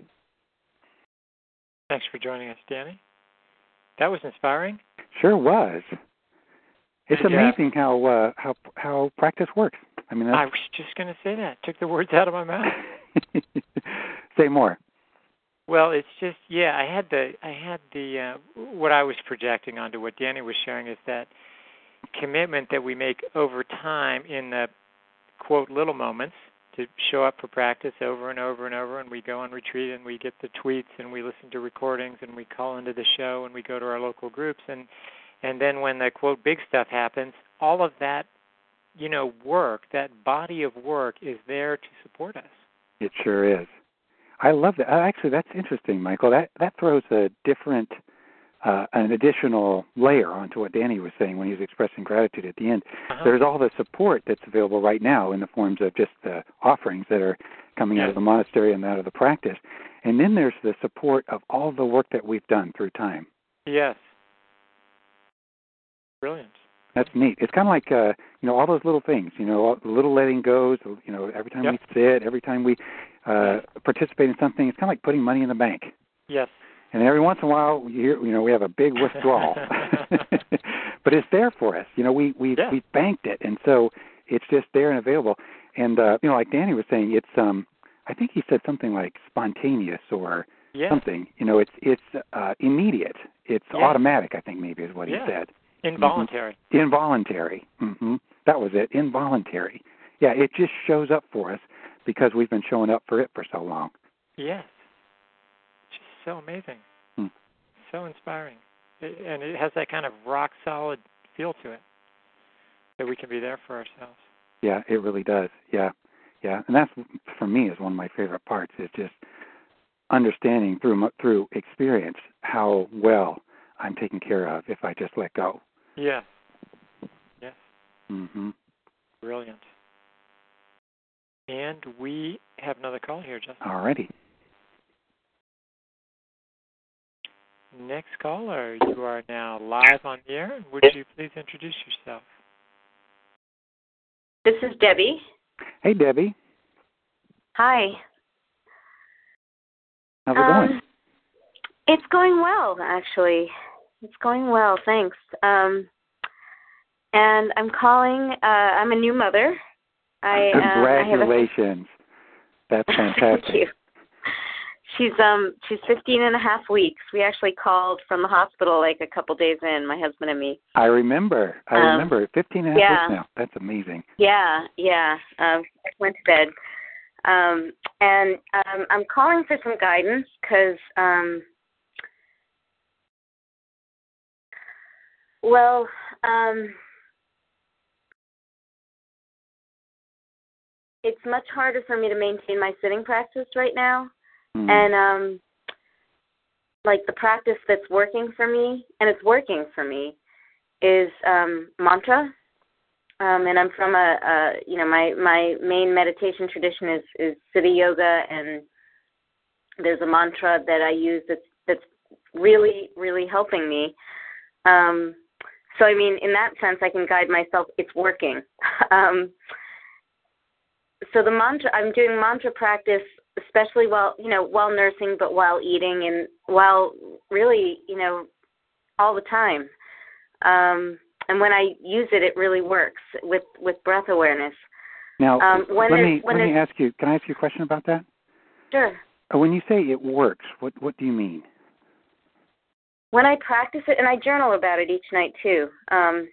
Thanks for joining us, Danny. That was inspiring. Sure was. It's and, amazing uh, how uh, how how practice works. I mean, that's... I was just going to say that. Took the words out of my mouth. Say more. Well, it's just yeah. I had the I had the uh, what I was projecting onto what Danny was sharing is that commitment that we make over time in the quote little moments to show up for practice over and over and over, and we go on retreat and we get the tweets and we listen to recordings and we call into the show and we go to our local groups and and then when the quote big stuff happens, all of that you know work, that body of work is there to support us. It sure is. I love that. Actually, that's interesting, Michael. That that throws a different, uh, an additional layer onto what Danny was saying when he was expressing gratitude at the end. Uh-huh. There's all the support that's available right now in the forms of just the offerings that are coming yes. out of the monastery and out of the practice. And then there's the support of all the work that we've done through time. Yes. Brilliant. That's neat. It's kind of like, uh, you know, all those little things, you know, all, the little letting goes, you know, every time yep. we sit, every time we uh, yes. participate in something, it's kind of like putting money in the bank. Yes. And every once in a while, you, you know, we have a big withdrawal. But it's there for us. You know, we, we, yes. we banked it, and so it's just there and available. And, uh, you know, like Danny was saying, it's, um, I think he said something like spontaneous or yes. something. You know, it's, it's uh, immediate. It's yes. automatic, I think maybe is what yes. he said. Involuntary. Mm-hmm. Involuntary. Mm-hmm. That was it. Involuntary. Yeah, it just shows up for us because we've been showing up for it for so long. Yes. It's just so amazing. Hmm. So inspiring. It, and it has that kind of rock-solid feel to it, that we can be there for ourselves. Yeah, it really does. Yeah, yeah. And that's, for me, is one of my favorite parts, is just understanding through through experience how well I'm taken care of if I just let go. Yeah. Yes. Mm-hmm. Brilliant. And we have another call here, Justin. Alrighty. Next caller, you are now live on the air. Would you please introduce yourself? This is Debbie. Hey, Debbie. Hi. How's it um, going? It's going well, actually. It's going well, thanks. Um, and I'm calling, uh, I'm a new mother. I, Congratulations. Uh, I have a... That's fantastic. Thank you. She's um she's fifteen and a half weeks. We actually called from the hospital like a couple days in, my husband and me. I remember. I um, remember. fifteen and a half yeah. weeks now. That's amazing. Yeah, yeah. Um, I went to bed. Um, and um, I'm calling for some guidance because, um, well, um, it's much harder for me to maintain my sitting practice right now. Mm. And, um, like, the practice that's working for me, and it's working for me, is um, mantra. Um, and I'm from a, a, you know, my, my main meditation tradition is, is Siddha Yoga, and there's a mantra that I use that's, that's really, really helping me. Um, so, I mean, in that sense, I can guide myself. It's working. um, so the mantra, I'm doing mantra practice, especially while, you know, while nursing, but while eating and while really, you know, all the time. Um, and when I use it, it really works with, with breath awareness. Now, um, when let me when let me ask you. Can I ask you a question about that? Sure. When you say it works, what what do you mean? When I practice it, and I journal about it each night too. Um,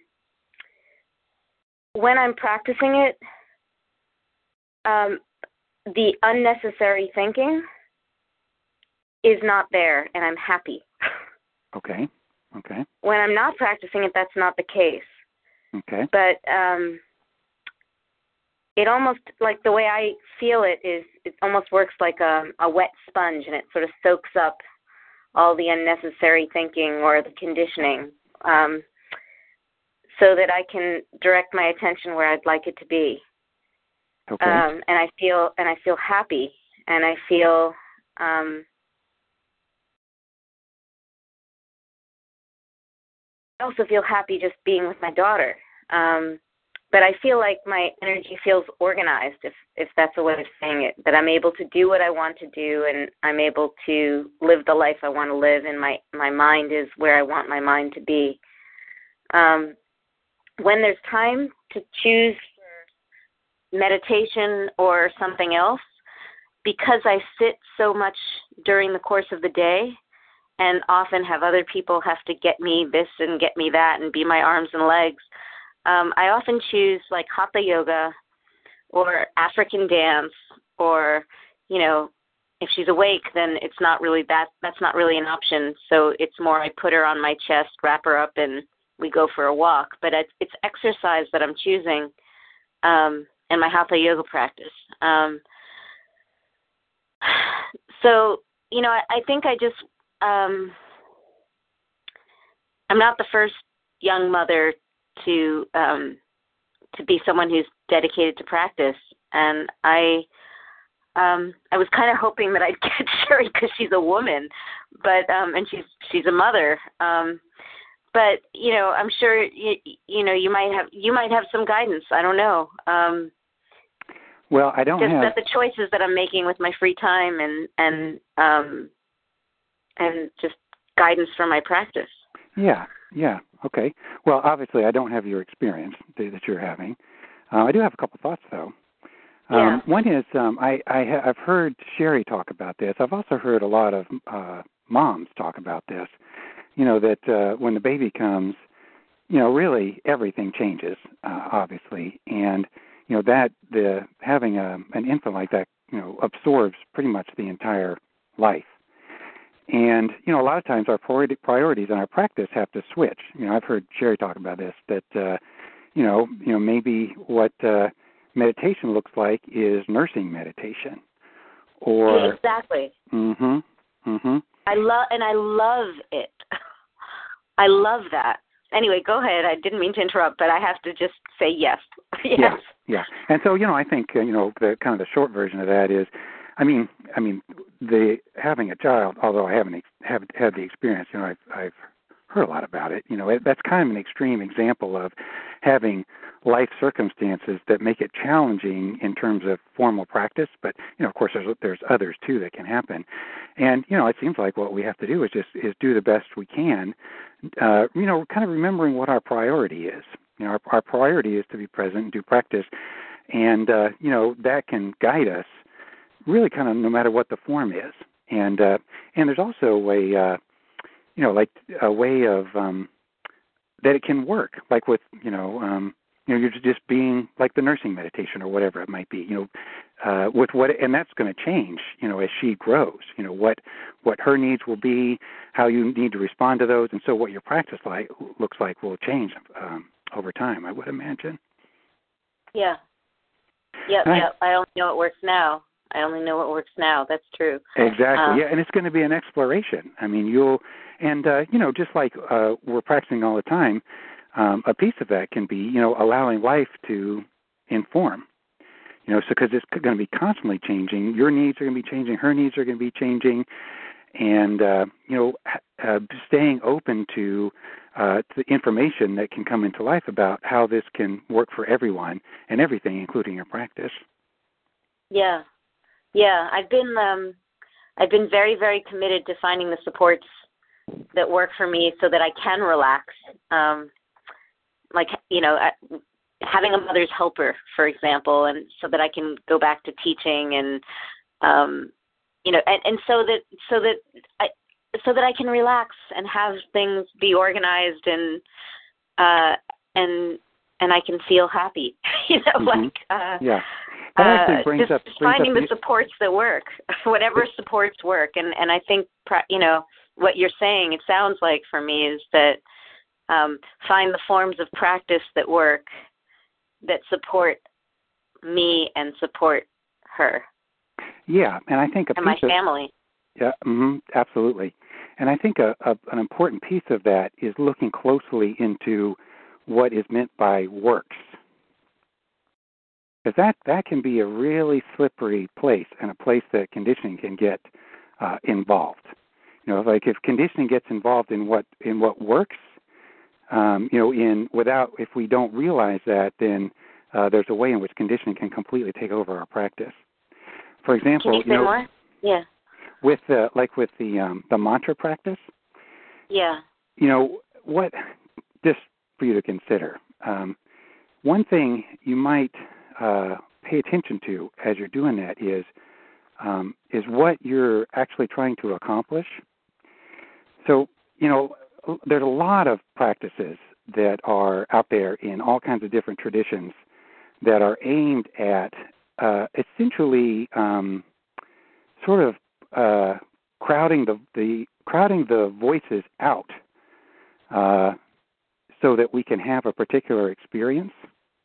when I'm practicing it, um, the unnecessary thinking is not there, and I'm happy. Okay. Okay. When I'm not practicing it, that's not the case. Okay. But um, it almost, like the way I feel it is, it almost works like a, a wet sponge, and it sort of soaks up all the unnecessary thinking or the conditioning, um, so that I can direct my attention where I'd like it to be. Okay. Um, and I feel, and I feel happy, and I feel. Um, I also feel happy just being with my daughter. Um, but I feel like my energy feels organized, if, if that's a way of saying it, that I'm able to do what I want to do, and I'm able to live the life I want to live, and my, my mind is where I want my mind to be. Um, when there's time to choose meditation or something else, because I sit so much during the course of the day, and often have other people have to get me this and get me that and be my arms and legs, um, I often choose like Hatha Yoga or African dance, or, you know, if she's awake, then it's not really that, that's not really an option. So it's more I put her on my chest, wrap her up, and we go for a walk. But it's, it's exercise that I'm choosing um, in my Hatha Yoga practice. Um, so, you know, I, I think I just, Um, I'm not the first young mother to um, to be someone who's dedicated to practice, and I um, I was kind of hoping that I'd get Sherry because she's a woman, but um, and she's she's a mother. Um, but you know, I'm sure you, you know you might have you might have some guidance. I don't know. Um, well, I don't just have that the choices that I'm making with my free time and and um, and just guidance for my practice. Yeah, yeah, okay. Well, obviously, I don't have your experience that you're having. Uh, I do have a couple thoughts, though. Um, yeah. One is um, I, I ha- I've heard Sherry talk about this. I've also heard a lot of uh, moms talk about this. You know, that uh, when the baby comes, you know, really everything changes, uh, obviously. And, you know, that the having a, an infant like that, you know, absorbs pretty much the entire life. And, you know, a lot of times our priority, priorities in our practice have to switch. You know, I've heard Sherry talk about this, that, uh, you know, you know, maybe what uh, meditation looks like is nursing meditation. Or exactly. Mm-hmm. Mm-hmm. I love, and I love it. I love that. Anyway, go ahead. I didn't mean to interrupt, but I have to just say yes. yes. Yeah, yeah. And so, you know, I think, uh, you know, the kind of the short version of that is, I mean, I mean, the having a child, although I haven't ex- have had the experience, you know, I've, I've heard a lot about it. You know, it, that's kind of an extreme example of having life circumstances that make it challenging in terms of formal practice. But, you know, of course, there's there's others too that can happen. And, you know, it seems like what we have to do is just is do the best we can. Uh, you know, kind of remembering what our priority is. You know, our, our priority is to be present and do practice, and uh, you know, that can guide us really kind of no matter what the form is. And uh, and there's also a way, uh, you know, like a way of um, that it can work, like with, you know, um, you know, you're just being like the nursing meditation or whatever it might be, you know, uh, with what, and that's going to change, you know, as she grows, you know, what, what her needs will be, how you need to respond to those. And so what your practice like looks like will change um, over time, I would imagine. Yeah. Yep, I, yep. I only know what works now. I only know what works now. That's true. Exactly. Um, yeah. And it's going to be an exploration. I mean, you'll, and, uh, you know, just like uh, we're practicing all the time, um, a piece of that can be, you know, allowing life to inform, you know, so because it's going to be constantly changing. Your needs are going to be changing. Her needs are going to be changing. And, uh, you know, uh, staying open to, uh, to the information that can come into life about how this can work for everyone and everything, including your practice. Yeah. Yeah, I've been um, I've been very, very committed to finding the supports that work for me so that I can relax. Um, like, you know, having a mother's helper, for example, and so that I can go back to teaching and, um, you know, and, and so that so that I so that I can relax and have things be organized and uh, and and I can feel happy. you know, mm-hmm. like uh, yeah. That actually brings uh, up just brings finding up the supports that work, whatever supports work, and and I think you know what you're saying. It sounds like for me is that um, find the forms of practice that work, that support me and support her. Yeah, and I think a and my piece of, family. Yeah, mm-hmm, absolutely. And I think a, a, an important piece of that is looking closely into what is meant by works. Because that, that can be a really slippery place and a place that conditioning can get uh, involved. You know, like if conditioning gets involved in what in what works, um, you know, in without if we don't realize that, then uh, there's a way in which conditioning can completely take over our practice. For example, can you say you know, more? Yeah. With the like with the um, the mantra practice. Yeah. You know what? Just for you to consider, um, one thing you might uh, pay attention to as you're doing that is um, is what you're actually trying to accomplish. So, you know, there's a lot of practices that are out there in all kinds of different traditions that are aimed at uh, essentially um, sort of uh, crowding the, the crowding the voices out uh, so that we can have a particular experience.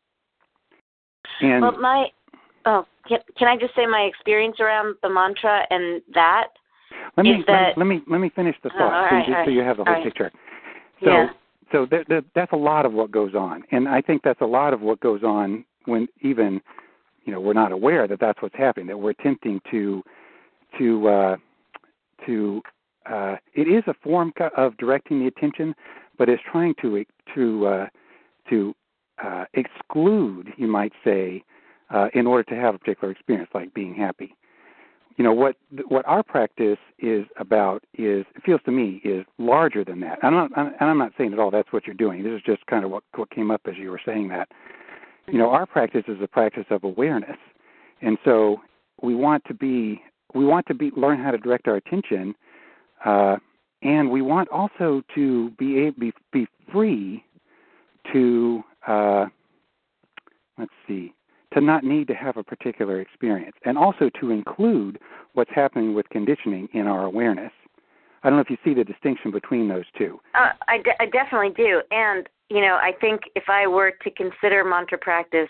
And well, my oh, can, can I just say my experience around the mantra and that? Let me, that, let me let me let me finish the thought, oh, so, right, you, so right, you have the whole right. picture. So, yeah. so there, there, that's a lot of what goes on, and I think that's a lot of what goes on when even, you know, we're not aware that that's what's happening. That we're attempting to, to, uh, to. Uh, it is a form of directing the attention, but it's trying to to uh, to uh, exclude, you might say, uh, in order to have a particular experience, like being happy. You know, what what our practice is about is, it feels to me, is larger than that. I'm not, and I'm not saying at all that's what you're doing. This is just kind of what, what came up as you were saying that. You know, our practice is a practice of awareness, and so we want to be, we want to be, learn how to direct our attention, uh, and we want also to be able, be, be free to, uh, let's see, to not need to have a particular experience, and also to include what's happening with conditioning in our awareness. I don't know if you see the distinction between those two. Uh, I, de- I definitely do. And, you know, I think if I were to consider mantra practice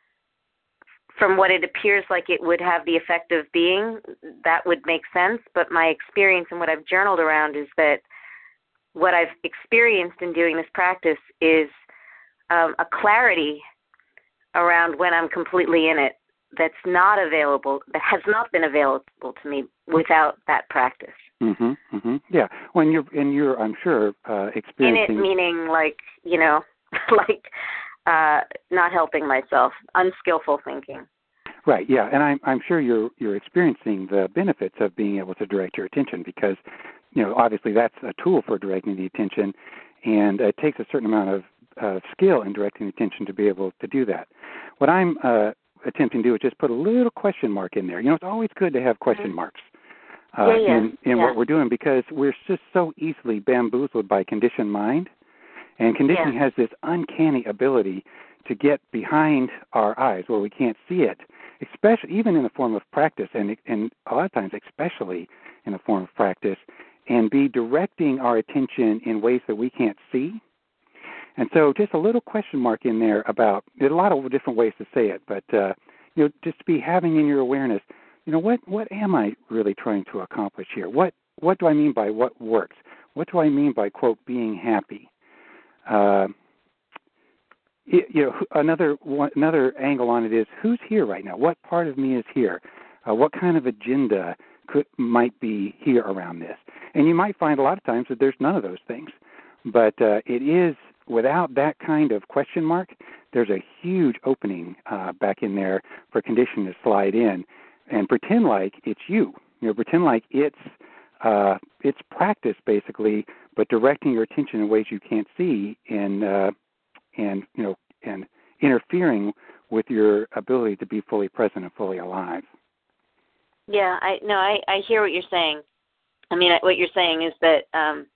from what it appears like it would have the effect of being, that would make sense. But my experience and what I've journaled around is that what I've experienced in doing this practice is um, a clarity around when I'm completely in it that's not available, that has not been available to me without that practice. Mhm, mhm. Yeah. When you're, and you're, I'm sure, uh, experiencing. In it, meaning like, you know, like uh, not helping myself, unskillful thinking. Right. Yeah, and I'm I'm sure you're you're experiencing the benefits of being able to direct your attention, because, you know, obviously that's a tool for directing the attention, and it takes a certain amount of uh, skill in directing the attention to be able to do that. What I'm uh, attempting to do is just put a little question mark in there. You know, it's always good to have question Mm-hmm. marks. Uh, yeah, yeah. in, in yeah. what we're doing, because we're just so easily bamboozled by conditioned mind. And conditioning yeah. has this uncanny ability to get behind our eyes where we can't see it, especially even in the form of practice, and, and a lot of times especially in the form of practice, and be directing our attention in ways that we can't see. And so just a little question mark in there about, there's a lot of different ways to say it, but uh, you know, just be having in your awareness, you know, what, what am I really trying to accomplish here? What what do I mean by what works? What do I mean by, quote, being happy? Uh, you know, another one, another angle on it is, who's here right now? What part of me is here? Uh, what kind of agenda could might be here around this? And you might find a lot of times that there's none of those things. But uh, it is, without that kind of question mark, there's a huge opening uh, back in there for condition to slide in and pretend like it's you. You know, pretend like it's uh, it's practice basically, but directing your attention in ways you can't see, and uh, and you know, and interfering with your ability to be fully present and fully alive. Yeah, I no, I, I hear what you're saying. I mean, what you're saying is that, um,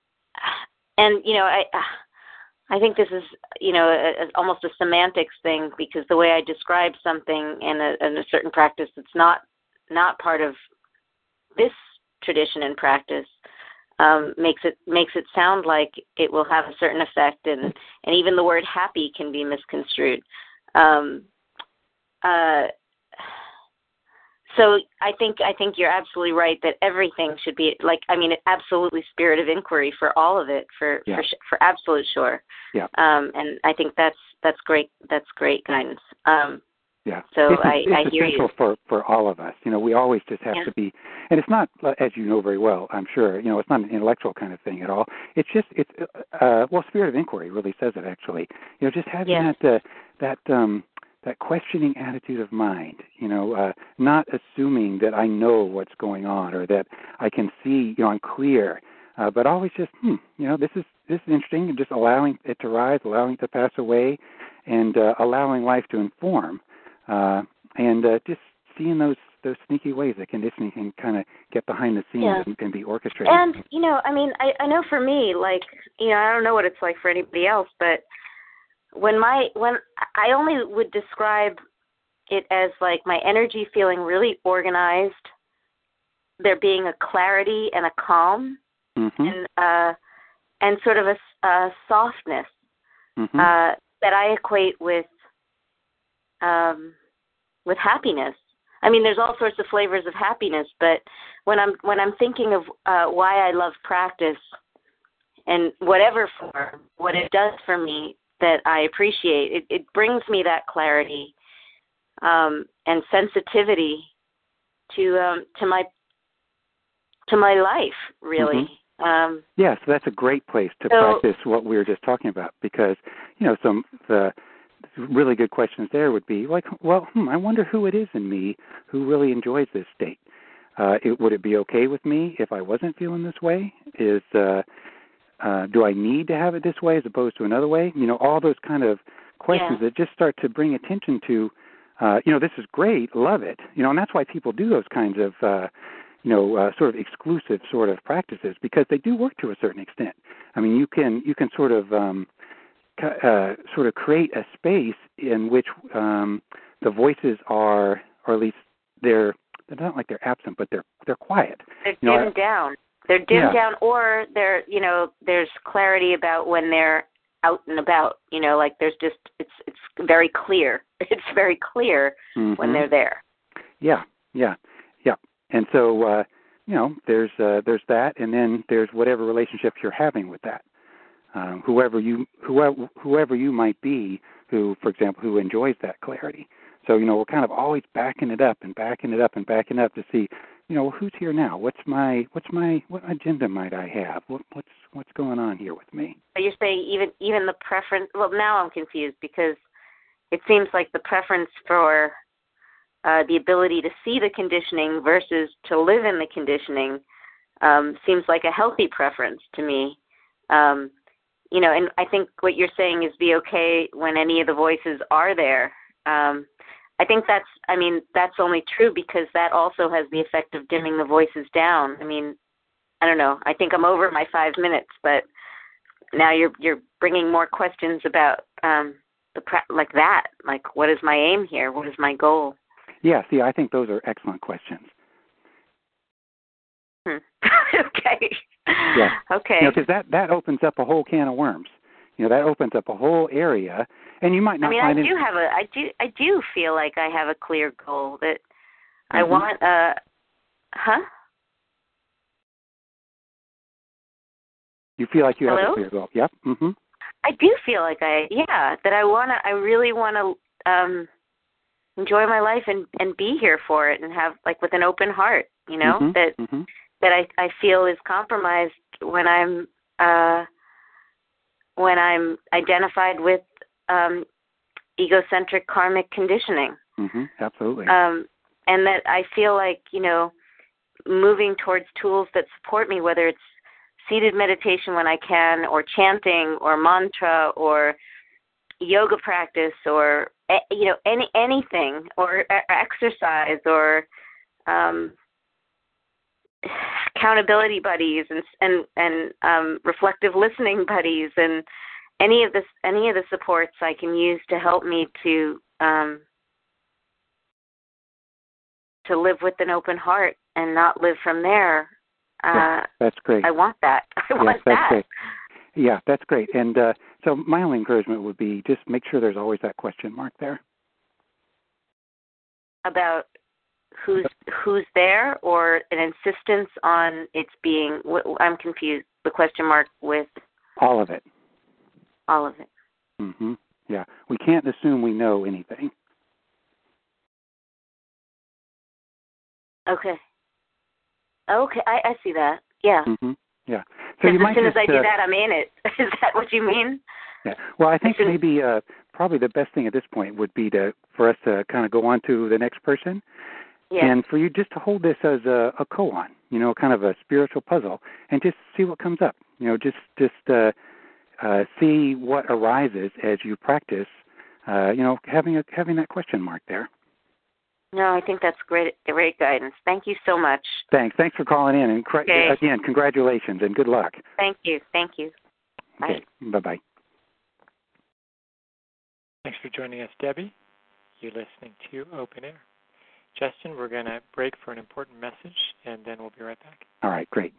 and you know, I I think this is, you know, a, a, almost a semantics thing, because the way I describe something in a, in a certain practice that's not not part of this tradition and practice um, makes it makes it sound like it will have a certain effect, and, and even the word happy can be misconstrued. Um, uh, so I think I think you're absolutely right that everything should be like, I mean, absolutely spirit of inquiry for all of it, for yeah. for, for absolute sure. Yeah. Um, and I think that's that's great. That's great guidance. Um, Yeah. So it's, I, it's I hear essential you. for, for all of us. You know, we always just have yeah. to be, and it's not, as you know very well, I'm sure, you know, it's not an intellectual kind of thing at all. It's just, it's, uh, well, spirit of inquiry really says it, actually. You know, just having yeah. that, uh, that, um, that questioning attitude of mind, you know, uh, not assuming that I know what's going on or that I can see, you know, I'm clear, uh, but always just, hmm, you know, this is, this is interesting, and just allowing it to rise, allowing it to pass away, and uh, allowing life to inform. Uh, and uh, just seeing those those sneaky ways that conditioning can kind of get behind the scenes yeah. and, and be orchestrated. And, you know, I mean, I, I know for me, like, you know, I don't know what it's like for anybody else, but when my, when I only would describe it as like my energy feeling really organized, there being a clarity and a calm, mm-hmm. and uh, and sort of a, a softness mm-hmm. uh, that I equate with um, with happiness. I mean, there's all sorts of flavors of happiness, but when I'm when I'm thinking of uh, why I love practice and whatever form, what it does for me that I appreciate, it, it brings me that clarity um, and sensitivity to um, to my to my life, really. Mm-hmm. Um, yeah, so that's a great place to so, practice what we were just talking about, because, you know, some the really good questions there would be like, well, hmm, I wonder who it is in me who really enjoys this state. Uh, it, would it be okay with me if I wasn't feeling this way? Is uh, uh, do I need to have it this way as opposed to another way? You know, all those kind of questions yeah. that just start to bring attention to, uh, you know, this is great, love it. You know, and that's why people do those kinds of, uh, you know, uh, sort of exclusive sort of practices, because they do work to a certain extent. I mean, you can you can sort of um, Uh, sort of create a space in which um, the voices are, or at least they're, they're not like they're absent, but they're they're quiet. They're you know, dimmed down. They're dimmed yeah. down, or they're, you know, there's clarity about when they're out and about. You know, like there's just, it's it's very clear. It's very clear mm-hmm. when they're there. Yeah, yeah, yeah. And so, uh, you know, there's uh, there's that, and then there's whatever relationship you're having with that. Um, whoever you whoever whoever you might be, who, for example, who enjoys that clarity. So, you know, we're kind of always backing it up and backing it up and backing it up to see, you know, who's here now? What's my what's my what agenda might I have? What, what's what's going on here with me? But you're saying even even the preference. Well, now I'm confused because it seems like the preference for uh, the ability to see the conditioning versus to live in the conditioning um, seems like a healthy preference to me. Um, you know, and I think what you're saying is be okay when any of the voices are there. Um, I think that's, I mean, that's only true because that also has the effect of dimming the voices down. I mean, I don't know. I think I'm over my five minutes, but now you're you're bringing more questions about um, the pre- like that. Like, what is my aim here? What is my goal? Yeah, see, I think those are excellent questions. Hmm. Okay. Yeah. Okay. You know, because that, that opens up a whole can of worms. You know, that opens up a whole area, and you might not I mean, find I it. do have a, I do, I do feel like I have a clear goal that mm-hmm. I want. Uh, huh? You feel like you Hello? have a clear goal. Yep. Mm-hmm. I do feel like I, yeah, that I want to, I really want to um, enjoy my life and, and be here for it and have, like, with an open heart, you know, mm-hmm. that mm-hmm. that I, I feel is compromised when I'm, uh, when I'm identified with um, egocentric karmic conditioning. Mm-hmm. Absolutely. Um, and that I feel like, you know, moving towards tools that support me, whether it's seated meditation when I can, or chanting, or mantra, or yoga practice, or, you know, any anything, or exercise, or um, accountability buddies, and and and um, reflective listening buddies, and any of this, any of the supports I can use to help me to um, to live with an open heart and not live from there. Uh, yeah, that's great. I want that. I yes, want that's that. Great. Yeah, that's great. And uh, so my only encouragement would be just make sure there's always that question mark there. About who's who's there, or an insistence on its being. I'm confused. The question mark with all of it. All of it. Mm-hmm. Yeah, we can't assume we know anything. Okay. Okay, I, I see that. Yeah. Mm-hmm. Yeah. So you as might soon just, as I do uh, that, I'm in it. Is that what you mean? Yeah. Well, I think maybe uh, probably the best thing at this point would be to for us to kind of go on to the next person, yeah. and for you just to hold this as a, a koan, you know, kind of a spiritual puzzle, and just see what comes up. You know, just just uh, uh, see what arises as you practice. Uh, you know, having a, having that question mark there. No, I think that's great, great guidance. Thank you so much. Thanks. Thanks for calling in. And cr- okay. again, congratulations and good luck. Thank you. Thank you. Okay. Bye. Bye-bye. Thanks for joining us, Debbie. You're listening to Open Air. Justin, we're going to break for an important message, and then we'll be right back. All right. Great.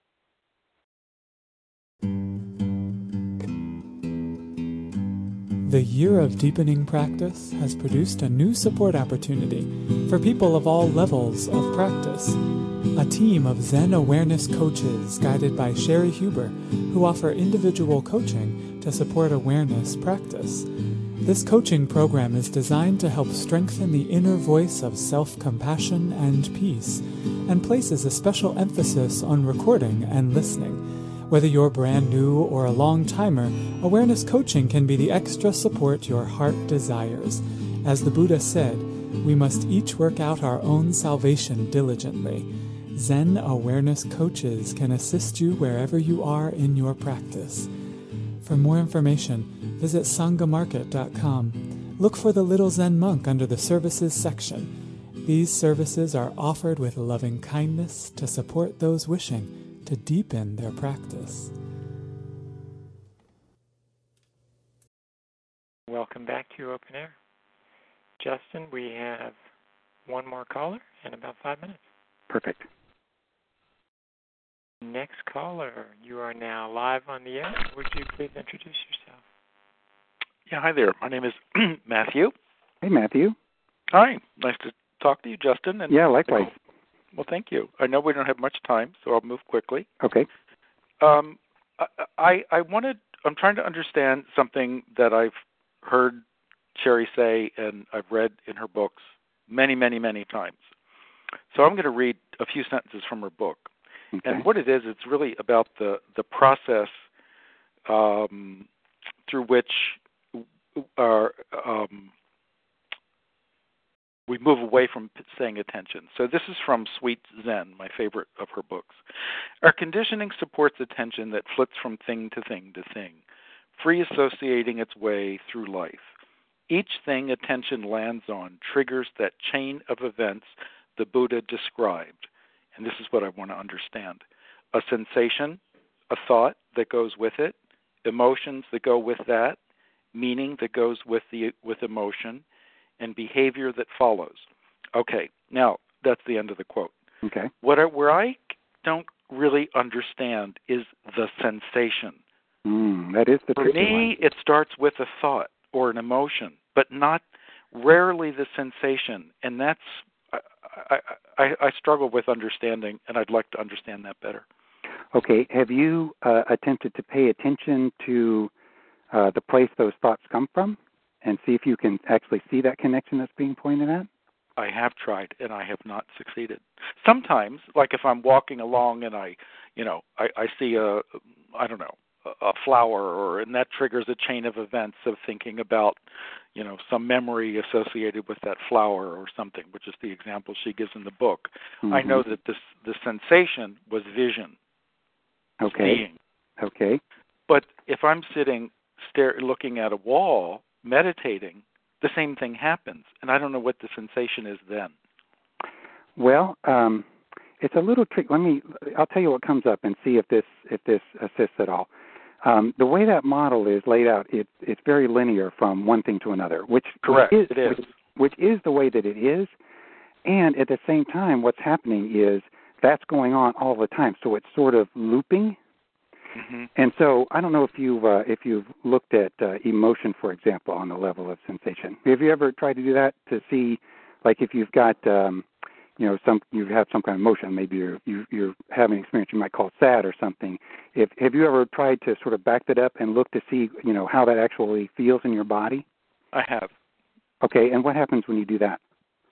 The Year of Deepening Practice has produced a new support opportunity for people of all levels of practice. A team of Zen awareness coaches guided by Sherry Huber, who offer individual coaching to support awareness practice. This coaching program is designed to help strengthen the inner voice of self-compassion and peace, and places a special emphasis on recording and listening. Whether you're brand new or a long-timer, awareness coaching can be the extra support your heart desires. As the Buddha said, we must each work out our own salvation diligently. Zen awareness coaches can assist you wherever you are in your practice. For more information, visit sangamarket dot com. Look for the Little Zen Monk under the Services section. These services are offered with loving kindness to support those wishing to deepen their practice. Welcome back to Open Air. Justin, we have one more caller in about five minutes. Perfect. Next caller, you are now live on the air. Would you please introduce yourself? Yeah, hi there. My name is Matthew. Hey, Matthew. Hi. Nice to talk to you, Justin. And yeah, likewise. Well, thank you. I know we don't have much time, so I'll move quickly. Okay. Um, I, I, I wanted, I'm trying to understand something that I've heard Sherry say and I've read in her books many, many, many times. So I'm going to read a few sentences from her book. Okay. And what it is, it's really about the, the process um, through which our, um, we move away from paying attention. So this is from Sweet Zen, my favorite of her books. Our conditioning supports attention that flits from thing to thing to thing, free associating its way through life. Each thing attention lands on triggers that chain of events the Buddha described. And this is what I want to understand. A sensation, a thought that goes with it, emotions that go with that, meaning that goes with the with emotion, and behavior that follows. Okay, now that's the end of the quote. Okay. What I, where I don't really understand is the sensation. Mm, that is the For tricky me, one. it starts with a thought or an emotion, but not rarely the sensation, and that's I, I, I struggle with understanding, and I'd like to understand that better. Okay. Have you uh, attempted to pay attention to uh, the place those thoughts come from and see if you can actually see that connection that's being pointed at? I have tried, and I have not succeeded. Sometimes, like if I'm walking along and I, you know, I, I see a, I don't know, a flower, or and that triggers a chain of events of thinking about, you know, some memory associated with that flower or something, which is the example she gives in the book. Mm-hmm. I know that this the sensation was vision, okay. seeing. Okay. But if I'm sitting, stare, looking at a wall, meditating, the same thing happens, and I don't know what the sensation is then. Well, um, it's a little tricky. Let me. I'll tell you what comes up and see if this if this assists at all. Um, the way that model is laid out, it, it's very linear from one thing to another, which correct is, it is, which, which is the way that it is. And at the same time, what's happening is that's going on all the time, so it's sort of looping. Mm-hmm. And so I don't know if you've uh, if you've looked at uh, emotion, for example, on the level of sensation. Have you ever tried to do that to see, like, if you've got um, you know, some you have some kind of emotion, maybe you're you, you're having an experience you might call sad or something. If have you ever tried to sort of back that up and look to see, you know, how that actually feels in your body? I have. Okay, and what happens when you do that?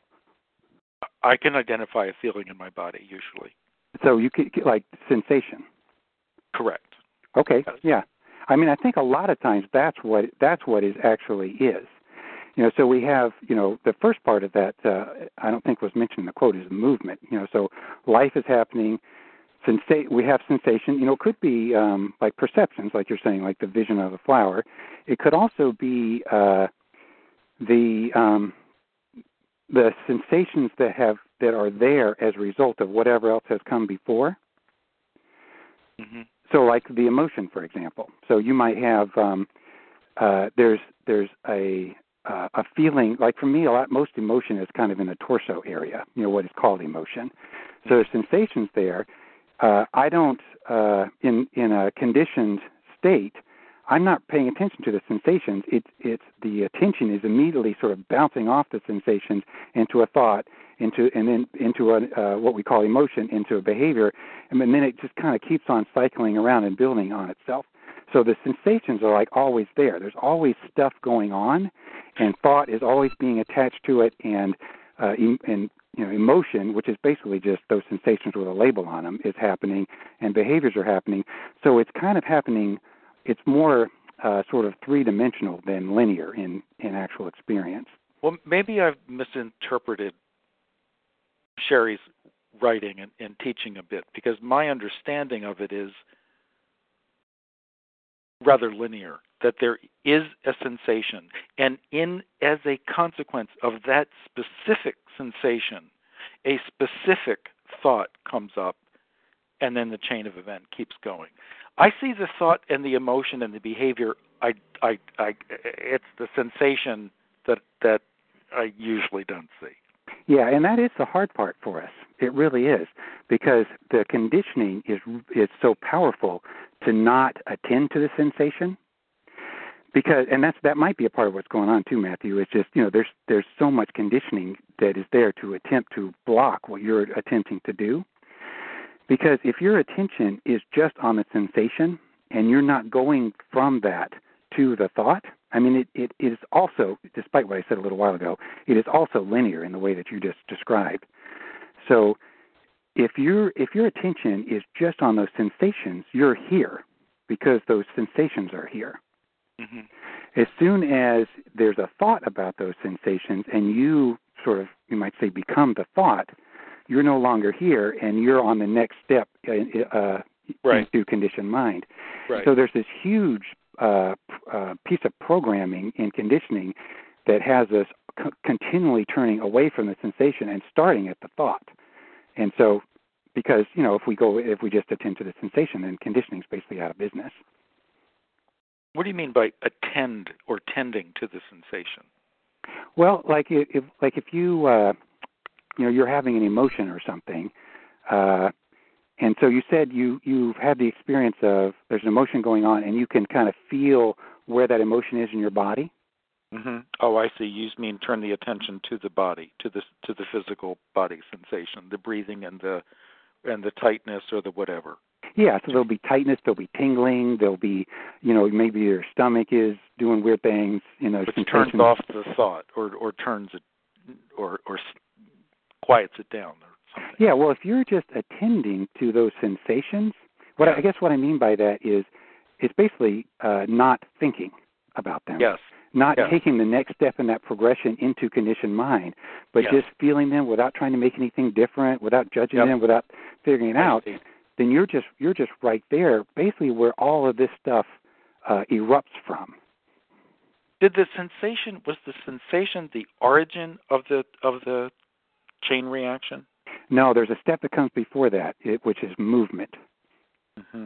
I can identify a feeling in my body usually. So you could, like, sensation. Correct. Okay. Yeah. I mean, I think a lot of times that's what that's what it actually is. You know, so we have, you know, the first part of that, uh, I don't think was mentioned in the quote, is movement. You know, so life is happening. Sensa- we have sensation. You know, it could be um, like perceptions, like you're saying, like the vision of the flower. It could also be uh, the um, the sensations that have that are there as a result of whatever else has come before. Mm-hmm. So, like the emotion, for example. So you might have um, uh, there's there's a Uh, a feeling, like for me, a lot, most emotion is kind of in the torso area, you know, what is called emotion. So there's sensations there. Uh, I don't, uh, in in a conditioned state, I'm not paying attention to the sensations. It's it's the attention is immediately sort of bouncing off the sensations into a thought, into and then into a uh, what we call emotion, into a behavior, and then it just kind of keeps on cycling around and building on itself. So the sensations are like always there. There's always stuff going on, and thought is always being attached to it, and uh, em- and you know, emotion, which is basically just those sensations with a label on them, is happening, and behaviors are happening. So it's kind of happening. It's more uh, sort of three-dimensional than linear in, in actual experience. Well, maybe I've misinterpreted Sherry's writing and, and teaching a bit, because my understanding of it is rather linear, that there is a sensation, and in as a consequence of that specific sensation, a specific thought comes up, and then the chain of event keeps going. I see the thought and the emotion and the behavior. I, I, I, it's the sensation that that I usually don't see. Yeah, and that is the hard part for us. It really is, because the conditioning is is so powerful to not attend to the sensation. Because, and that's that might be a part of what's going on too, Matthew. It's just, you know, there's there's so much conditioning that is there to attempt to block what you're attempting to do. Because if your attention is just on the sensation and you're not going from that to the thought, I mean, it, it is also, despite what I said a little while ago, it is also linear in the way that you just described. So if your if your attention is just on those sensations, you're here because those sensations are here. Mm-hmm. As soon as there's a thought about those sensations and you sort of, you might say, become the thought, you're no longer here and you're on the next step uh, right. into conditioned mind. Right. So there's this huge uh, uh, piece of programming and conditioning that has us c- continually turning away from the sensation and starting at the thought. And so, because, you know, if we go, if we just attend to the sensation, then conditioning is basically out of business. What do you mean by attend or tending to the sensation? Well, like if like if you uh, you know you're having an emotion or something, uh, and so you said you you've had the experience of there's an emotion going on, and you can kind of feel where that emotion is in your body. Mm-hmm. Oh, I see. You mean turn the attention to the body, to the to the physical body sensation, the breathing and the and the tightness or the whatever. Yeah, so there'll be tightness, there'll be tingling, there'll be, you know, maybe your stomach is doing weird things, you know. Which turns off the thought, or or turns it, or or quiets it down, or something. Yeah, well, if you're just attending to those sensations, what yeah. I, I guess what I mean by that is, it's basically uh, not thinking about them. Yes. Not yes. taking the next step in that progression into conditioned mind, but yes. just feeling them without trying to make anything different, without judging yep. them, without figuring it I out. See. Then you're just you're just right there, basically where all of this stuff uh, erupts from. Did the sensation was the sensation the origin of the of the chain reaction? No, there's a step that comes before that, it, which is movement. Mm-hmm.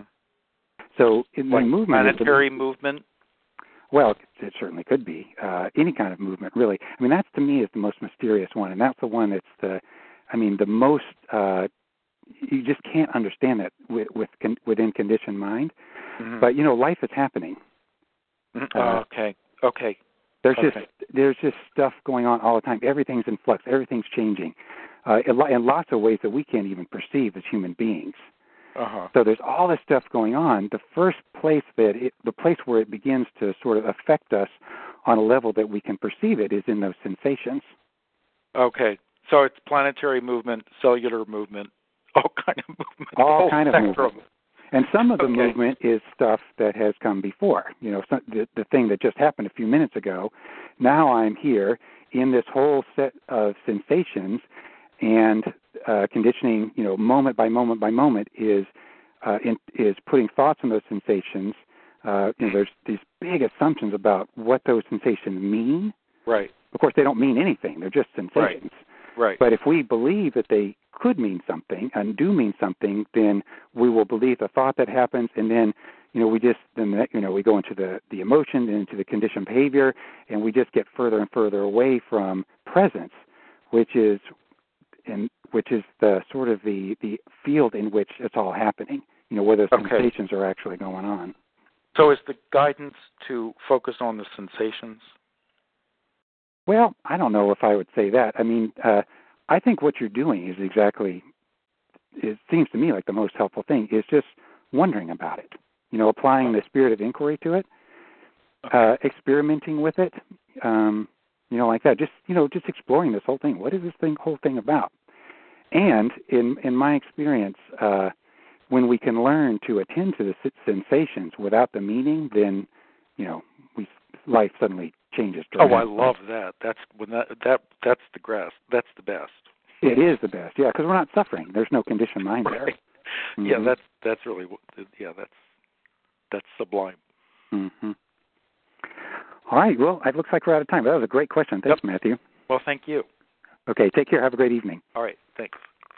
So in like the movement, planetary the, movement. Well, it certainly could be uh, any kind of movement, really. I mean, that's to me is the most mysterious one, and that's the one that's the, I mean, the most. Uh, You just can't understand that with, with con, within conditioned mind. Mm-hmm. But you know, life is happening. Mm-hmm. Uh, okay. Okay. There's okay. just there's just stuff going on all the time. Everything's in flux. Everything's changing, uh, in, in lots of ways that we can't even perceive as human beings. Uh-huh. So there's all this stuff going on. The first place that it, the place where it begins to sort of affect us on a level that we can perceive it is in those sensations. Okay. So it's planetary movement, cellular movement. All kind of movement. All kind of spectrum. movement. And some of the okay. movement is stuff that has come before. You know, some, the, the thing that just happened a few minutes ago, now I'm here in this whole set of sensations, and uh, conditioning, you know, moment by moment by moment is uh, in, is putting thoughts on those sensations. Uh, you know, there's these big assumptions about what those sensations mean. Right. Of course, they don't mean anything. They're just sensations. Right. Right. But if we believe that they could mean something and do mean something, then we will believe the thought that happens, and then, you know, we just then you know we go into the the emotion and into the conditioned behavior, and we just get further and further away from presence, which is in which is the sort of the the field in which it's all happening. You know, where those okay. sensations are actually going on. So is the guidance to focus on the sensations? Well, I don't know if I would say that. I mean, uh, I think what you're doing is exactly, it seems to me like the most helpful thing is just wondering about it. You know, applying the spirit of inquiry to it, uh, experimenting with it, um, you know, like that. Just, you know, just exploring this whole thing. What is this thing, whole thing about? And in, in my experience, uh, when we can learn to attend to the sensations without the meaning, then, you know, we life suddenly changes. Oh, I love that. That's when that that that's the grass. That's the best. It is the best, yeah, because we're not suffering. There's no conditioned mind right. there. Mm-hmm. Yeah, that's that's really yeah, that's that's sublime. Mm-hmm. All right. Well, it looks like we're out of time. That was a great question. Thanks, yep. Matthew. Well, thank you. Okay. Take care. Have a great evening. All right. Thanks.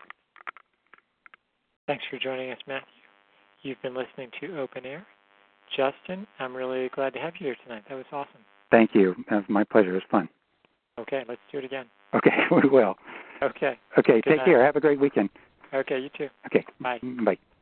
Thanks for joining us, Matthew. You've been listening to Open Air. Justin, I'm really glad to have you here tonight. That was awesome. Thank you. That was my pleasure. It was fun. Okay, let's do it again. Okay, we will. Okay. Okay, Good take night. care. Have a great weekend. Okay, you too. Okay. Bye. Bye.